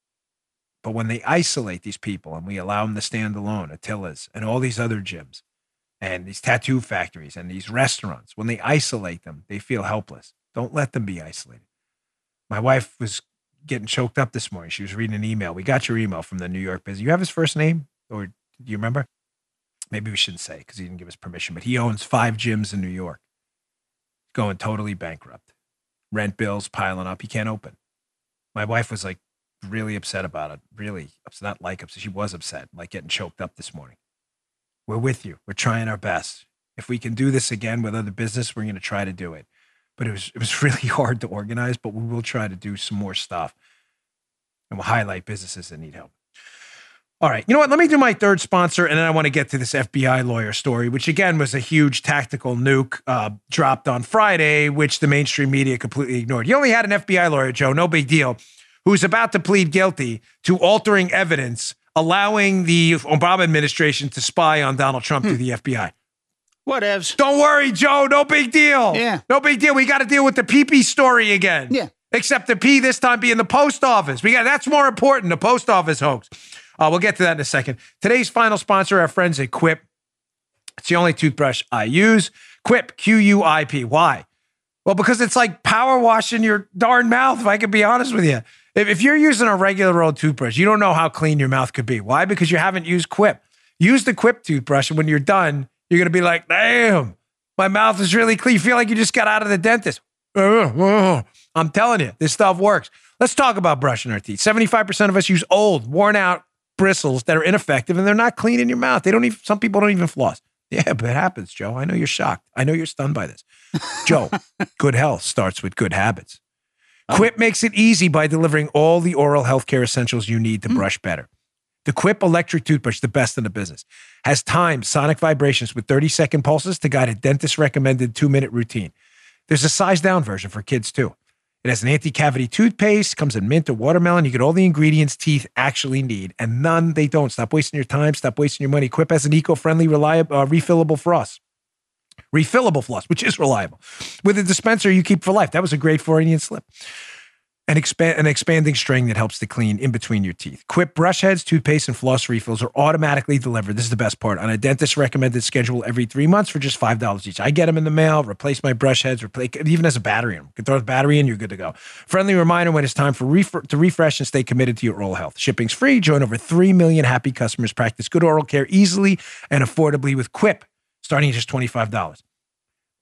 But when they isolate these people and we allow them to stand alone, Attila's and all these other gyms and these tattoo factories and these restaurants, when they isolate them, they feel helpless. Don't let them be isolated. My wife was getting choked up this morning. She was reading an email. We got your email from the New York business. You have his first name? Or do you remember? Maybe we shouldn't say because he didn't give us permission, but he owns five gyms in New York. Going totally bankrupt. Rent bills piling up. He can't open. My wife was like really upset about it. Really upset. Not like upset. She was upset, like getting choked up this morning. We're with you. We're trying our best. If we can do this again with other business, we're going to try to do it. But it was it was really hard to organize, but we will try to do some more stuff. And we'll highlight businesses that need help. All right. You know what? Let me do my third sponsor, and then I want to get to this F B I lawyer story, which, again, was a huge tactical nuke uh, dropped on Friday, which the mainstream media completely ignored. You only had an F B I lawyer, Joe, no big deal, who's about to plead guilty to altering evidence, allowing the Obama administration to spy on Donald Trump hmm. through the F B I. Whatevs. Don't worry, Joe. No big deal. Yeah. No big deal. We got to deal with the P P story again. Yeah. Except the P this time being the post office. We got that's more important, the post office hoax. Uh, we'll get to that in a second. Today's final sponsor, our friends at Quip. It's the only toothbrush I use. Quip, Q U I P. Why? Well, because it's like power washing your darn mouth, if I can be honest with you. If, if you're using a regular old toothbrush, you don't know how clean your mouth could be. Why? Because you haven't used Quip. Use the Quip toothbrush, and when you're done, you're going to be like, damn, my mouth is really clean. You feel like you just got out of the dentist. I'm telling you, this stuff works. Let's talk about brushing our teeth. seventy-five percent of us use old, worn out bristles that are ineffective, and they're not clean in your mouth. They don't even, some people don't even floss. Yeah, but it happens, Joe. I know you're shocked. I know you're stunned by this. Joe, good health starts with good habits. Oh. Quip makes it easy by delivering all the oral healthcare essentials you need to mm. brush better. The Quip electric toothbrush, the best in the business, has timed sonic vibrations with thirty second pulses to guide a dentist recommended two minute routine. There's a size down version for kids too. It has an anti-cavity toothpaste, comes in mint or watermelon. You get all the ingredients teeth actually need, and none they don't. Stop wasting your time. Stop wasting your money. Quip has an eco-friendly, reliable, uh, refillable floss. Refillable floss, which is reliable. With a dispenser you keep for life. That was a great Freudian slip. An, expand, an expanding string that helps to clean in between your teeth. Quip brush heads, toothpaste, and floss refills are automatically delivered. This is the best part. On a dentist-recommended schedule every three months for just five dollars each. I get them in the mail, replace my brush heads, replace, it even has a battery in them. You can throw the battery in, you're good to go. Friendly reminder when it's time for ref- to refresh and stay committed to your oral health. Shipping's free. Join over three million happy customers. Practice good oral care easily and affordably with Quip, starting at just twenty-five dollars.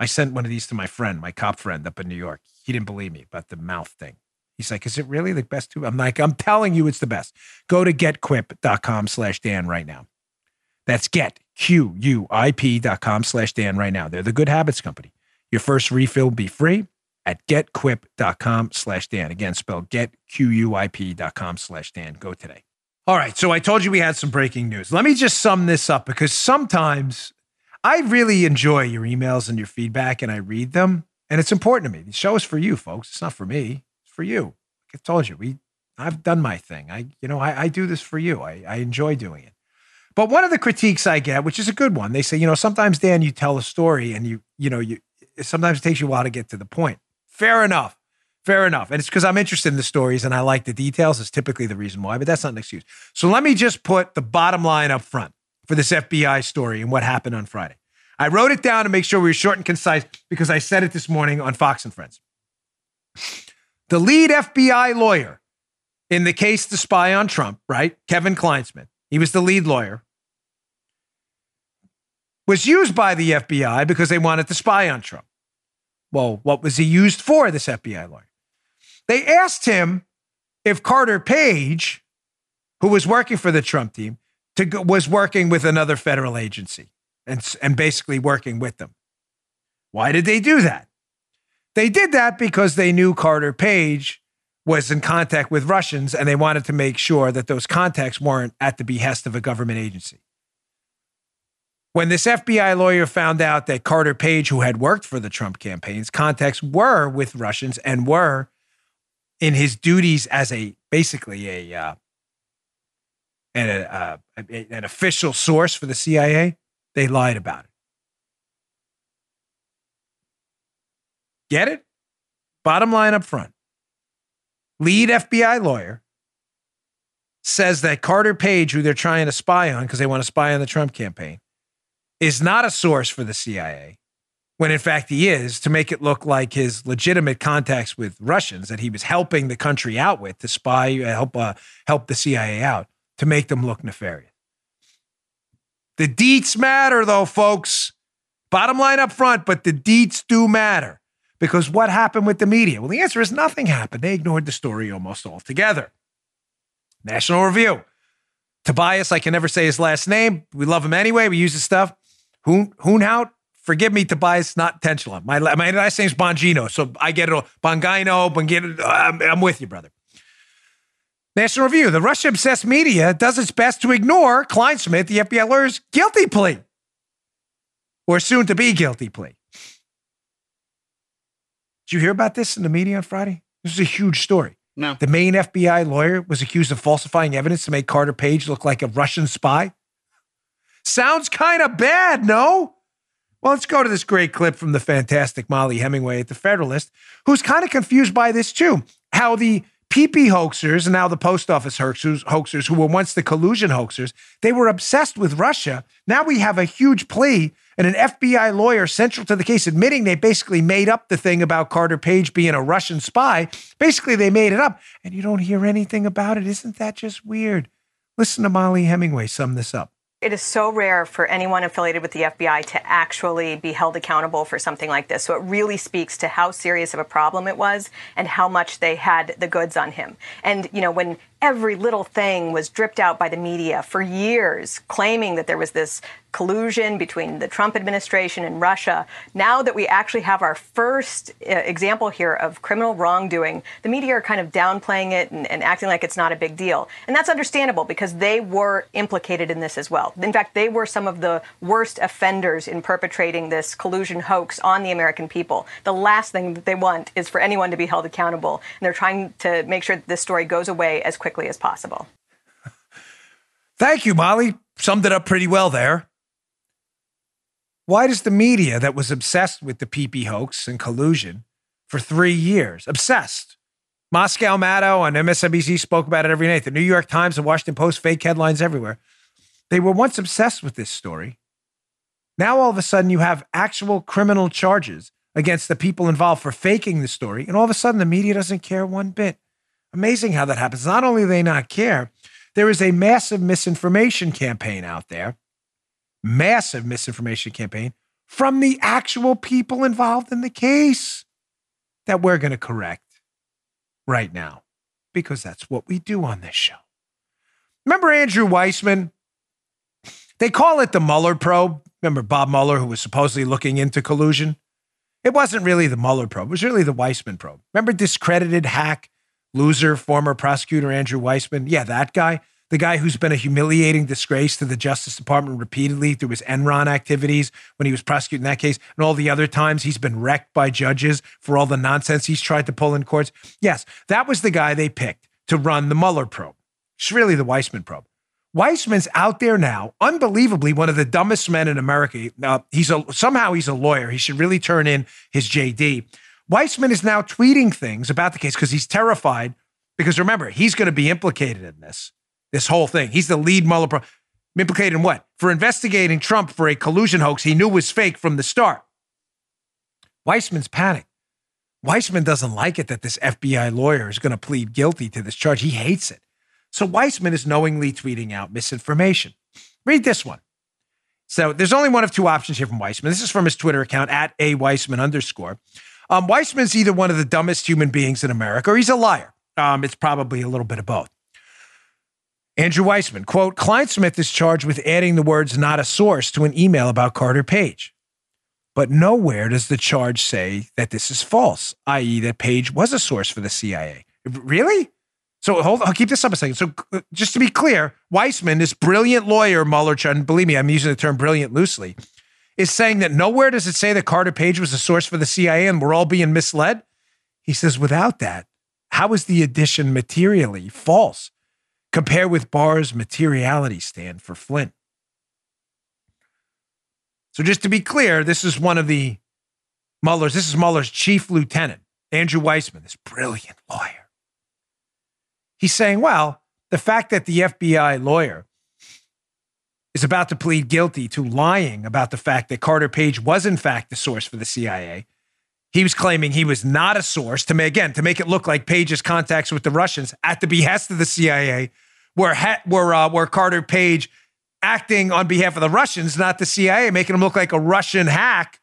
I sent one of these to my friend, my cop friend up in New York. He didn't believe me about the mouth thing. He's like, is it really the best tube? I'm like, I'm telling you it's the best. Go to getquip.com slash Dan right now. That's get, Q U I P dot com slash Dan right now. They're the Good Habits Company. Your first refill will be free at getquip.com slash Dan. Again, spelled get, Q U I P dot com slash Dan. Go today. All right, so I told you we had some breaking news. Let me just sum this up because sometimes I really enjoy your emails and your feedback, and I read them, and it's important to me. The show is for you, folks. It's not for me. It's for you. Like I told you, we I've done my thing. I, you know, I, I do this for you. I, I enjoy doing it. But one of the critiques I get, which is a good one, they say, you know, sometimes, Dan, you tell a story, and you, you know, you sometimes it takes you a while to get to the point. Fair enough. Fair enough. And it's because I'm interested in the stories and I like the details. It's typically the reason why, but that's not an excuse. So let me just put the bottom line up front for this F B I story and what happened on Friday. I wrote it down to make sure we were short and concise because I said it this morning on Fox and Friends. The lead F B I lawyer in the case to spy on Trump, right? Kevin Kleinsmith. He was the lead lawyer. Was used by the F B I because they wanted to spy on Trump. Well, what was he used for, this F B I lawyer? They asked him if Carter Page, who was working for the Trump team, to go, was working with another federal agency and, and basically working with them. Why did they do that? They did that because they knew Carter Page was in contact with Russians and they wanted to make sure that those contacts weren't at the behest of a government agency. When this F B I lawyer found out that Carter Page, who had worked for the Trump campaigns, contacts were with Russians and were in his duties as a basically a, uh, an, uh, a an official source for the C I A, they lied about it. Get it? Bottom line up front. Lead F B I lawyer says that Carter Page, who they're trying to spy on because they want to spy on the Trump campaign, is not a source for the C I A, when in fact he is, to make it look like his legitimate contacts with Russians that he was helping the country out with to spy, help uh, help the C I A out, to make them look nefarious. The deets matter, though, folks. Bottom line up front, but the deets do matter. Because what happened with the media? Well, the answer is nothing happened. They ignored the story almost altogether. National Review. Tobias, I can never say his last name. We love him anyway. We use his stuff. Hoon, Hoonhout. Forgive me, Tobias, not intentional. My, my last name's Bongino, so I get it all. Bongino, Bongino, I'm, I'm with you, brother. National Review. The Russia-obsessed media does its best to ignore Kleinsmith, the F B I lawyer's guilty plea. Or soon-to-be guilty plea. Did you hear about this in the media on Friday? This is a huge story. No. The main F B I lawyer was accused of falsifying evidence to make Carter Page look like a Russian spy. Sounds kind of bad, no? Well, let's go to this great clip from the fantastic Molly Hemingway at The Federalist, who's kind of confused by this too. How the P P hoaxers and now the post office hoaxers, hoaxers, who were once the collusion hoaxers, they were obsessed with Russia. Now we have a huge plea and an F B I lawyer central to the case admitting they basically made up the thing about Carter Page being a Russian spy. Basically, they made it up, and you don't hear anything about it. Isn't that just weird? Listen to Molly Hemingway sum this up. It is so rare for anyone affiliated with the F B I to actually be held accountable for something like this. So it really speaks to how serious of a problem it was and how much they had the goods on him. And, you know, when every little thing was dripped out by the media for years, claiming that there was this collusion between the Trump administration and Russia. Now that we actually have our first uh, example here of criminal wrongdoing, the media are kind of downplaying it and, and acting like it's not a big deal. And that's understandable because they were implicated in this as well. In fact, they were some of the worst offenders in perpetrating this collusion hoax on the American people. The last thing that they want is for anyone to be held accountable. And they're trying to make sure that this story goes away as quickly as possible. Thank you, Molly. Summed it up pretty well there. Why does the media that was obsessed with the P P hoax and collusion for three years, obsessed? Moscow Mato on M S N B C spoke about it every night. The New York Times, the Washington Post, fake headlines everywhere. They were once obsessed with this story. Now, all of a sudden, you have actual criminal charges against the people involved for faking the story. And all of a sudden, the media doesn't care one bit. Amazing how that happens. Not only do they not care, there is a massive misinformation campaign out there. Massive misinformation campaign from the actual people involved in the case that we're going to correct right now, because that's what we do on this show. Remember Andrew Weissman? They call it the Mueller probe. Remember Bob Mueller, who was supposedly looking into collusion? It wasn't really the Mueller probe. It was really the Weissman probe. Remember discredited hack, loser, former prosecutor Andrew Weissman? Yeah, that guy. The guy who's been a humiliating disgrace to the Justice Department repeatedly through his Enron activities when he was prosecuting that case, and all the other times he's been wrecked by judges for all the nonsense he's tried to pull in courts. Yes, that was the guy they picked to run the Mueller probe. It's really the Weissman probe. Weissman's out there now, unbelievably one of the dumbest men in America. Uh, he's a, somehow he's a lawyer. He should really turn in his J D. Weissman is now tweeting things about the case because he's terrified, because remember, he's going to be implicated in this, this whole thing. He's the lead Mueller probe. Implicated in what? For investigating Trump for a collusion hoax he knew was fake from the start. Weissman's panicked. Weissman doesn't like it that this F B I lawyer is going to plead guilty to this charge. He hates it. So Weissman is knowingly tweeting out misinformation. Read this one. So there's only one of two options here from Weissman. This is from his Twitter account, at a Weissman underscore. Um, Weissman's either one of the dumbest human beings in America or he's a liar. Um, it's probably a little bit of both. Andrew Weissman, quote, Kleinsmith is charged with adding the words not a source to an email about Carter Page. But nowhere does the charge say that this is false, that is that Page was a source for the C I A. Really? So hold on, I'll keep this up a second. So uh, just to be clear, Weissman, this brilliant lawyer, Mueller, and believe me, I'm using the term brilliant loosely, is saying that nowhere does it say that Carter Page was a source for the C I A and we're all being misled. He says, without that, how is the addition materially false? Compare with Barr's materiality stand for Flynn. So just to be clear, this is one of the Mueller's, this is Mueller's chief lieutenant, Andrew Weissman, this brilliant lawyer. He's saying, well, the fact that the F B I lawyer is about to plead guilty to lying about the fact that Carter Page was in fact the source for the C I A. He was claiming he was not a source to make, again, to make it look like Page's contacts with the Russians at the behest of the C I A were, ha- were, uh, were Carter Page acting on behalf of the Russians, not the C I A, making him look like a Russian hack.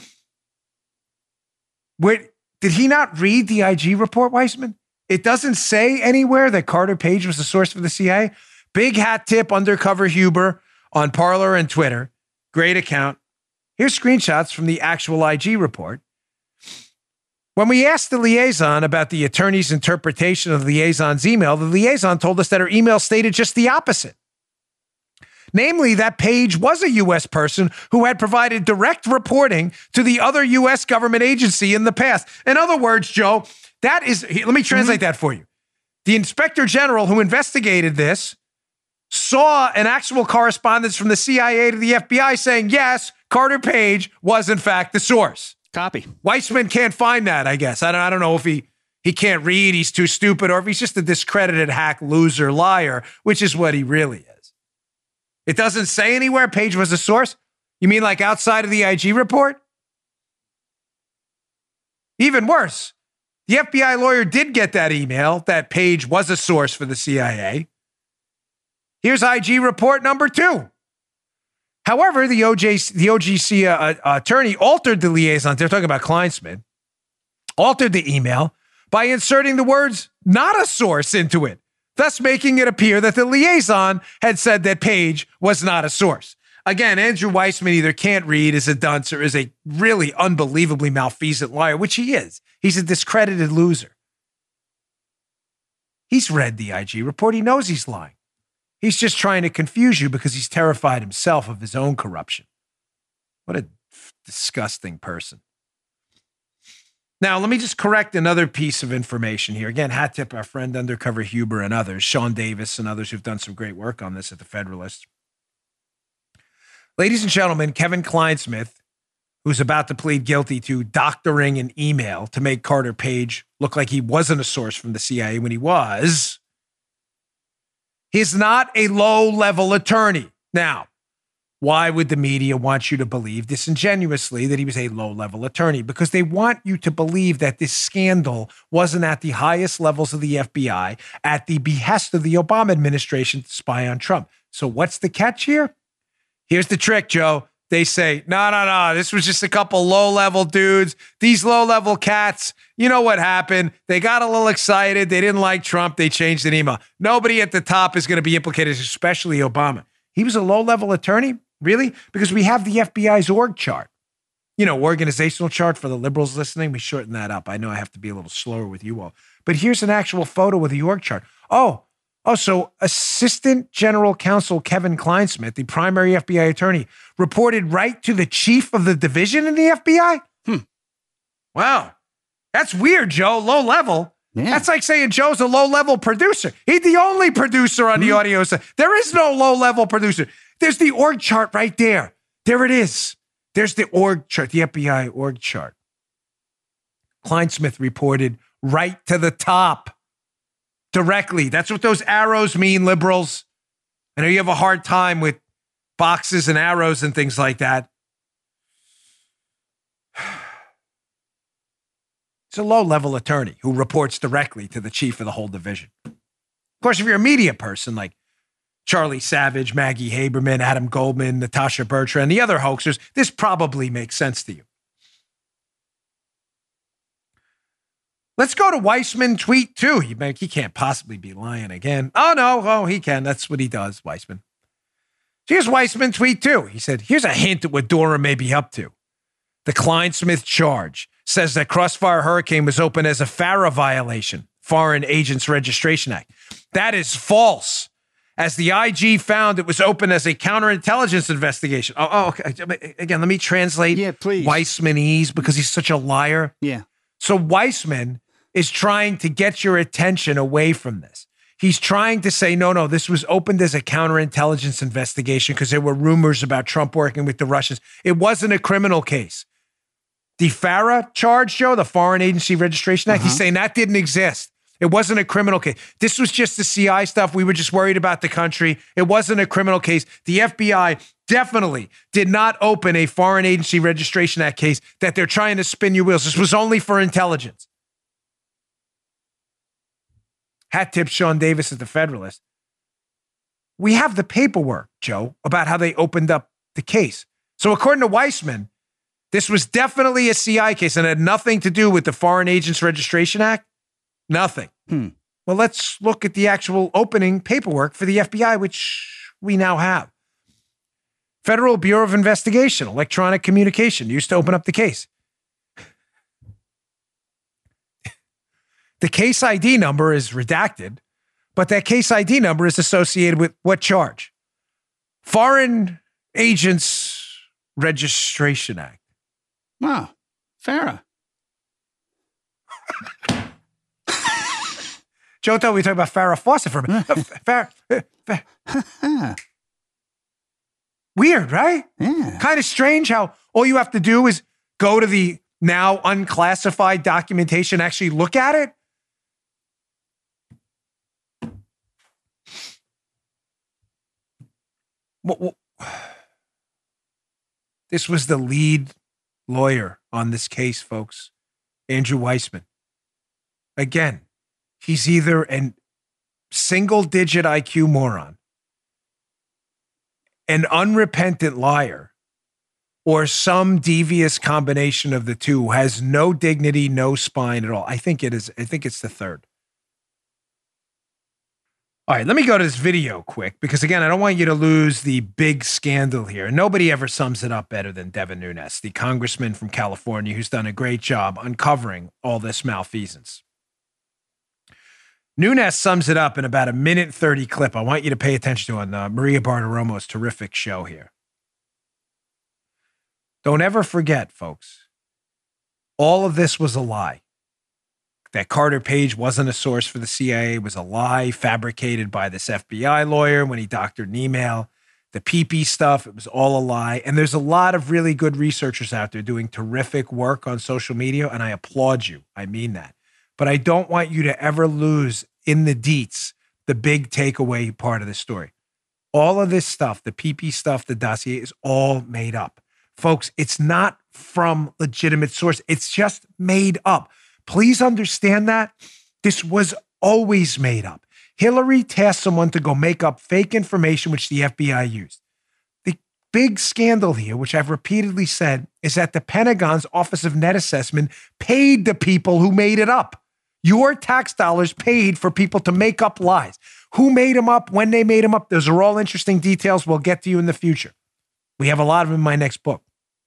Wait, did he not read the I G report, Weissman? It doesn't say anywhere that Carter Page was the source for the C I A. Big hat tip, Undercover Huber on Parler and Twitter. Great account. Here's screenshots from the actual I G report. When we asked the liaison about the attorney's interpretation of the liaison's email, the liaison told us that her email stated just the opposite. Namely, that Page was a U S person who had provided direct reporting to the other U S government agency in the past. In other words, Joe, that is, let me translate mm-hmm. that for you. The inspector general who investigated this saw an actual correspondence from the C I A to the F B I saying, yes, Carter Page was in fact the source. Copy. Weissman can't find that, I guess. I don't, I don't know if he, he can't read, he's too stupid, or if he's just a discredited hack, loser, liar, which is what he really is. It doesn't say anywhere Page was a source? You mean like outside of the I G report? Even worse, the F B I lawyer did get that email that Page was a source for the C I A. Here's I G report number two. However, the O J, the O G C uh, attorney altered the liaison, they're talking about Kleinsmith, altered the email by inserting the words not a source into it, thus making it appear that the liaison had said that Page was not a source. Again, Andrew Weissman either can't read, is a dunce, or is a really unbelievably malfeasant liar, which he is. He's a discredited loser. He's read the I G report. He knows he's lying. He's just trying to confuse you because he's terrified himself of his own corruption. What a disgusting person. Now, let me just correct another piece of information here. Again, hat tip our friend Undercover Huber and others, Sean Davis and others who've done some great work on this at the Federalist. Ladies and gentlemen, Kevin Kleinsmith, who's about to plead guilty to doctoring an email to make Carter Page look like he wasn't a source from the C I A when he was, he's not a low-level attorney. Now, why would the media want you to believe disingenuously that he was a low-level attorney? Because they want you to believe that this scandal wasn't at the highest levels of the F B I at the behest of the Obama administration to spy on Trump. So what's the catch here? Here's the trick, Joe. they say, no, no, no, this was just a couple low-level dudes. These low-level cats, you know what happened? They got a little excited. They didn't like Trump. They changed an email. Nobody at the top is going to be implicated, especially Obama. He was a low-level attorney? Really? Because we have the F B I's org chart. You know, organizational chart for the liberals listening. We shorten that up. I know I have to be a little slower with you all. But here's an actual photo with the org chart. Oh, oh, so Assistant General Counsel Kevin Kleinsmith, the primary F B I attorney, reported right to the chief of the division in the F B I? Hmm. Wow. That's weird, Joe. Low level. Yeah. That's like saying Joe's a low-level producer. He's the only producer on the audio side. There is no low-level producer. There's the org chart right there. There it is. There's the org chart, the F B I org chart. Kleinsmith reported right to the top directly. That's what those arrows mean, liberals. I know you have a hard time with boxes and arrows and things like that. It's a low-level attorney who reports directly to the chief of the whole division. Of course, if you're a media person like Charlie Savage, Maggie Haberman, Adam Goldman, Natasha Bertrand, the other hoaxers, this probably makes sense to you. Let's go to Weissman tweet two. He, he can't possibly be lying again. Oh, no. Oh, he can. That's what he does, Weissman. Here's Weissman tweet two. He said, here's a hint at what Durham may be up to. The Kleinsmith charge says that Crossfire Hurricane was open as a FARA violation, Foreign Agents Registration Act. That is false. As the I G found, it was open as a counterintelligence investigation. Oh, oh okay. Again, let me translate yeah, please. Weissmanese because he's such a liar. Yeah. So Weissman is trying to get your attention away from this. He's trying to say, no, no, this was opened as a counterintelligence investigation because there were rumors about Trump working with the Russians. It wasn't a criminal case. The FARA charge, Joe, the Foreign Agency Registration Act, uh-huh. he's saying that didn't exist. It wasn't a criminal case. This was just the C I stuff. We were just worried about the country. It wasn't a criminal case. The F B I definitely did not open a Foreign Agency Registration Act case that they're trying to spin your wheels. This was only for intelligence. Hat tip Sean Davis at the Federalist. We have the paperwork, Joe, about how they opened up the case. So according to Weissman, this was definitely a C I case and had nothing to do with the Foreign Agents Registration Act. Nothing. Hmm. Well, let's look at the actual opening paperwork for the F B I, which we now have. Federal Bureau of Investigation, Electronic Communication, used to open up the case. The case I D number is redacted, but that case I D number is associated with what charge? Foreign Agents Registration Act. Wow. FARA. Joe thought we were talking about Farrah Fawcett for a minute. Farrah, Farrah. Weird, right? Yeah. Kind of strange how all you have to do is go to the now unclassified documentation, actually look at it. This was the lead lawyer on this case, folks, Andrew Weissman. Again, he's either a single-digit I Q moron, an unrepentant liar, or some devious combination of the two who has no dignity, no spine at all. I think it is. I think it's the third. All right, let me go to this video quick because, again, I don't want you to lose the big scandal here. Nobody ever sums it up better than Devin Nunes, the congressman from California who's done a great job uncovering all this malfeasance. Nunes sums it up in about a minute thirty clip. I want you to pay attention to on uh, Maria Bartiromo's terrific show here. Don't ever forget, folks, all of this was a lie. That Carter Page wasn't a source for the C I A was a lie fabricated by this F B I lawyer when he doctored an email. The P P stuff, it was all a lie. And there's a lot of really good researchers out there doing terrific work on social media, and I applaud you. I mean that. But I don't want you to ever lose in the deets the big takeaway part of the story. All of this stuff, the P P stuff, the dossier, is all made up. Folks, it's not from legitimate source. It's just made up. Please understand that this was always made up. Hillary tasked someone to go make up fake information, which the F B I used. The big scandal here, which I've repeatedly said, is that the Pentagon's Office of Net Assessment paid the people who made it up. Your tax dollars paid for people to make up lies. Who made them up, when they made them up, those are all interesting details we'll get to you in the future. We have a lot of them in my next book.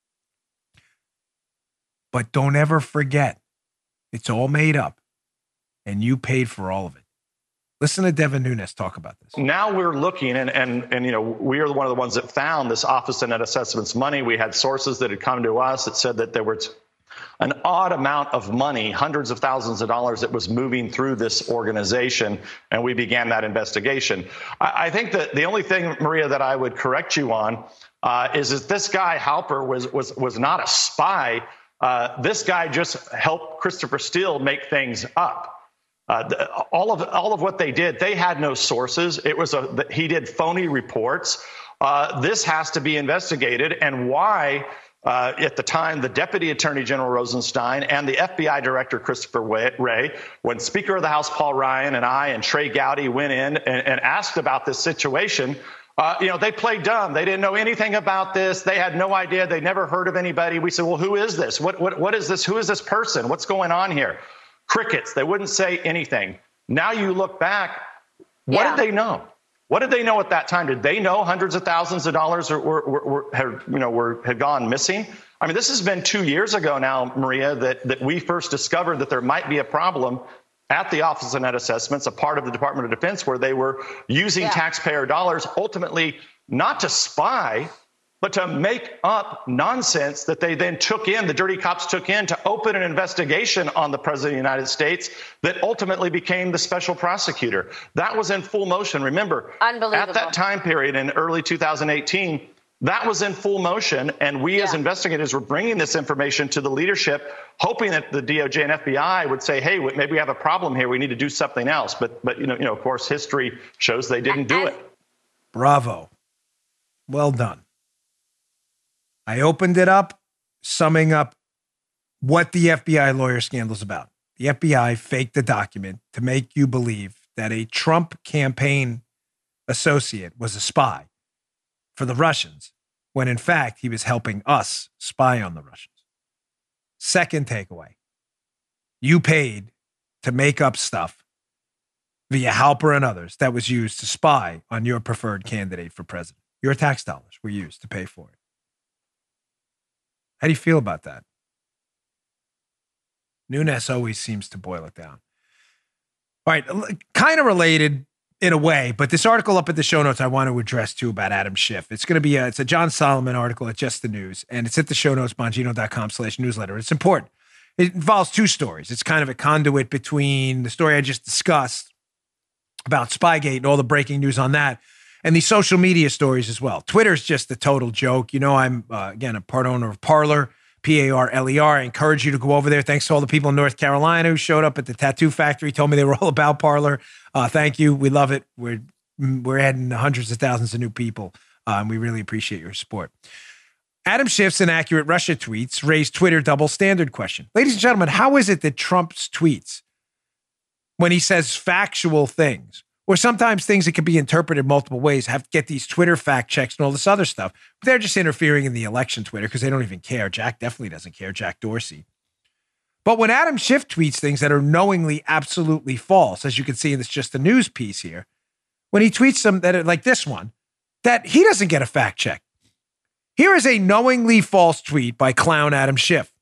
But don't ever forget, it's all made up, and you paid for all of it. Listen to Devin Nunes talk about this. Now we're looking, and, and, and you know, we are one of the ones that found this Office of Net Assessments money. We had sources that had come to us that said that there was an odd amount of money, hundreds of thousands of dollars, that was moving through this organization, and we began that investigation. I, I think that the only thing, Maria, that I would correct you on uh, is that this guy Halper was was was not a spy. Uh, this guy just helped Christopher Steele make things up. Uh, the, all of all of what they did, they had no sources. It was a he did phony reports. Uh, this has to be investigated, and why? Uh, at the time, the Deputy Attorney General Rosenstein and the F B I Director Christopher Wray, when Speaker of the House Paul Ryan and I and Trey Gowdy went in and, and asked about this situation, uh, you know, they played dumb. They didn't know anything about this. They had no idea. They never heard of anybody. We said, well, who is this? What what what is this? Who is this person? What's going on here? Crickets. They wouldn't say anything. Now you look back, what yeah. did they know? What did they know at that time? Did they know hundreds of thousands of dollars were, were, were, had, you know, were, had gone missing? I mean, this has been two years ago now, Maria, that, that we first discovered that there might be a problem at the Office of Net Assessments, a part of the Department of Defense, where they were using yeah. taxpayer dollars, ultimately not to spy, but to make up nonsense that they then took in, the dirty cops took in to open an investigation on the President of the United States that ultimately became the special prosecutor. That was in full motion. Remember, at that time period in early two thousand eighteen, that was in full motion, and we yeah. as investigators were bringing this information to the leadership, hoping that the D O J and F B I would say, hey, maybe we have a problem here. We need to do something else. But, but you know, you know, of course, history shows they didn't do it. Bravo. Well done. I opened it up, summing up what the F B I lawyer scandal is about. The F B I faked a document to make you believe that a Trump campaign associate was a spy for the Russians, when in fact he was helping us spy on the Russians. Second takeaway, you paid to make up stuff via Halper and others that was used to spy on your preferred candidate for president. Your tax dollars were used to pay for it. How do you feel about that? Nunes always seems to boil it down. All right, kind of related in a way, but this article up at the show notes I want to address too about Adam Schiff. It's going to be a, it's a John Solomon article at Just the News, and it's at the show notes, bongino.com slash newsletter. It's important. It involves two stories. It's kind of a conduit between the story I just discussed about Spygate and all the breaking news on that, and these social media stories as well. Twitter's just a total joke. You know, I'm, uh, again, a part owner of Parler, P A R L E R. I encourage you to go over there. Thanks to all the people in North Carolina who showed up at the tattoo factory, told me they were all about Parler. Uh, thank you. We love it. We're we're adding hundreds of thousands of new people, uh, and we really appreciate your support. Adam Schiff's inaccurate Russia tweets raised Twitter double standard question. Ladies and gentlemen, how is it that Trump's tweets, when he says factual things, or sometimes things that can be interpreted multiple ways, have to get these Twitter fact checks and all this other stuff. But they're just interfering in the election Twitter because they don't even care. Jack definitely doesn't care, Jack Dorsey. But when Adam Schiff tweets things that are knowingly absolutely false, as you can see in this Just a News piece here, when he tweets them that are like this one, that he doesn't get a fact check. Here is a knowingly false tweet by clown Adam Schiff.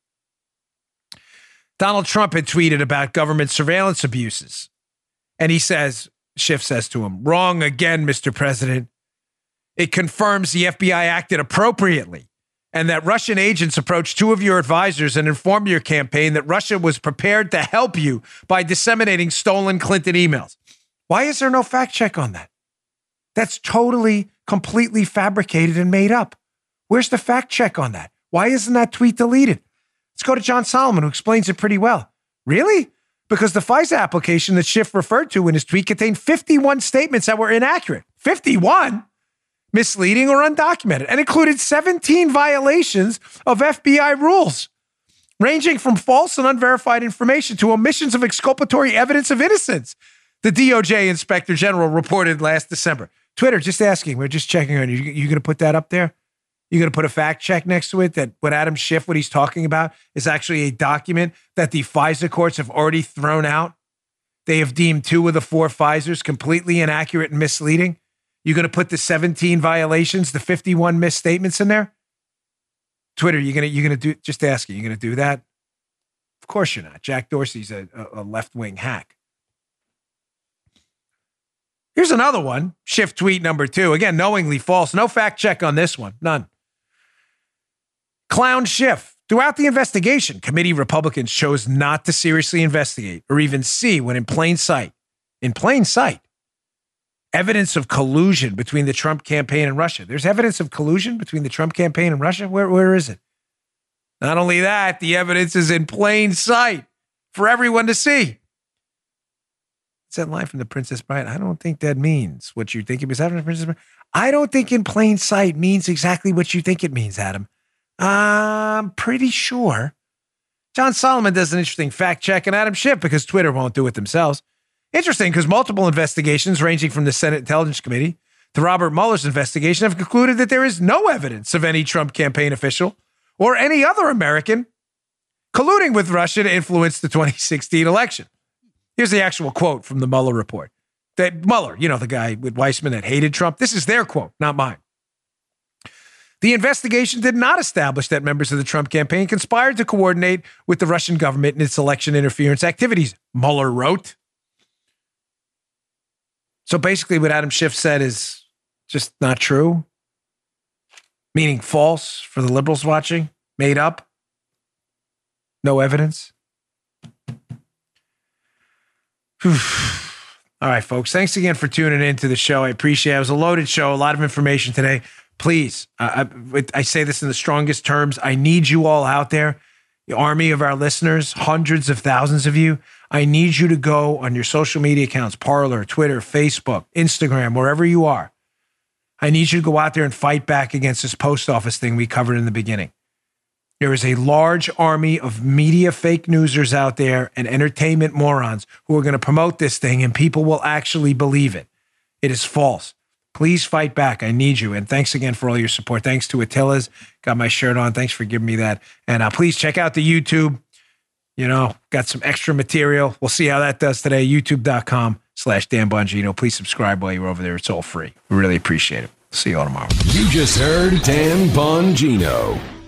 Donald Trump had tweeted about government surveillance abuses. And he says, Schiff says to him, wrong again, Mister President. It confirms the F B I acted appropriately and that Russian agents approached two of your advisors and informed your campaign that Russia was prepared to help you by disseminating stolen Clinton emails. Why is there no fact check on that? That's totally, completely fabricated and made up. Where's the fact check on that? Why isn't that tweet deleted? Let's go to John Solomon, who explains it pretty well. Really? Because the FISA application that Schiff referred to in his tweet contained fifty-one statements that were inaccurate. fifty-one? Misleading or undocumented, and included seventeen violations of F B I rules, ranging from false and unverified information to omissions of exculpatory evidence of innocence, the D O J Inspector General reported last December. Twitter, just asking, we're just checking on you. You going to put that up there? You're going to put a fact check next to it that what Adam Schiff, what he's talking about, is actually a document that the FISA courts have already thrown out. They have deemed two of the four FISAs completely inaccurate and misleading. You're going to put the seventeen violations, the fifty-one misstatements in there? Twitter, you're going to, you're going to do, just asking, you're going to do that? Of course you're not. Jack Dorsey's a, a left-wing hack. Here's another one. Schiff tweet number two. Again, knowingly false. No fact check on this one. None. Clown Schiff. Throughout the investigation, committee Republicans chose not to seriously investigate or even see when in plain sight, in plain sight, evidence of collusion between the Trump campaign and Russia. There's evidence of collusion between the Trump campaign and Russia? Where, where is it? Not only that, the evidence is in plain sight for everyone to see. It's that line from The Princess Bride. I don't think that means what you think it means. Adam, Princess Bride. I don't think in plain sight means exactly what you think it means, Adam. I'm pretty sure. John Solomon does an interesting fact check on Adam Schiff because Twitter won't do it themselves. Interesting because multiple investigations ranging from the Senate Intelligence Committee to Robert Mueller's investigation have concluded that there is no evidence of any Trump campaign official or any other American colluding with Russia to influence the twenty sixteen election. Here's the actual quote from the Mueller report. That Mueller, you know, the guy with Weissman that hated Trump. This is their quote, not mine. The investigation did not establish that members of the Trump campaign conspired to coordinate with the Russian government in its election interference activities, Mueller wrote. So basically what Adam Schiff said is just not true, meaning false for the liberals watching, made up, no evidence. Whew. All right, folks, thanks again for tuning in to the show. I appreciate it. It was a loaded show, a lot of information today. Please, uh, I, I say this in the strongest terms. I need you all out there, the army of our listeners, hundreds of thousands of you. I need you to go on your social media accounts, Parler, Twitter, Facebook, Instagram, wherever you are. I need you to go out there and fight back against this post office thing we covered in the beginning. There is a large army of media fake newsers out there and entertainment morons who are going to promote this thing and people will actually believe it. It is false. Please fight back. I need you. And thanks again for all your support. Thanks to Attila's. Got my shirt on. Thanks for giving me that. And uh, please check out the YouTube. You know, got some extra material. We'll see how that does today. YouTube.com slash Dan Bongino. Please subscribe while you're over there. It's all free. We really appreciate it. See you all tomorrow. You just heard Dan Bongino.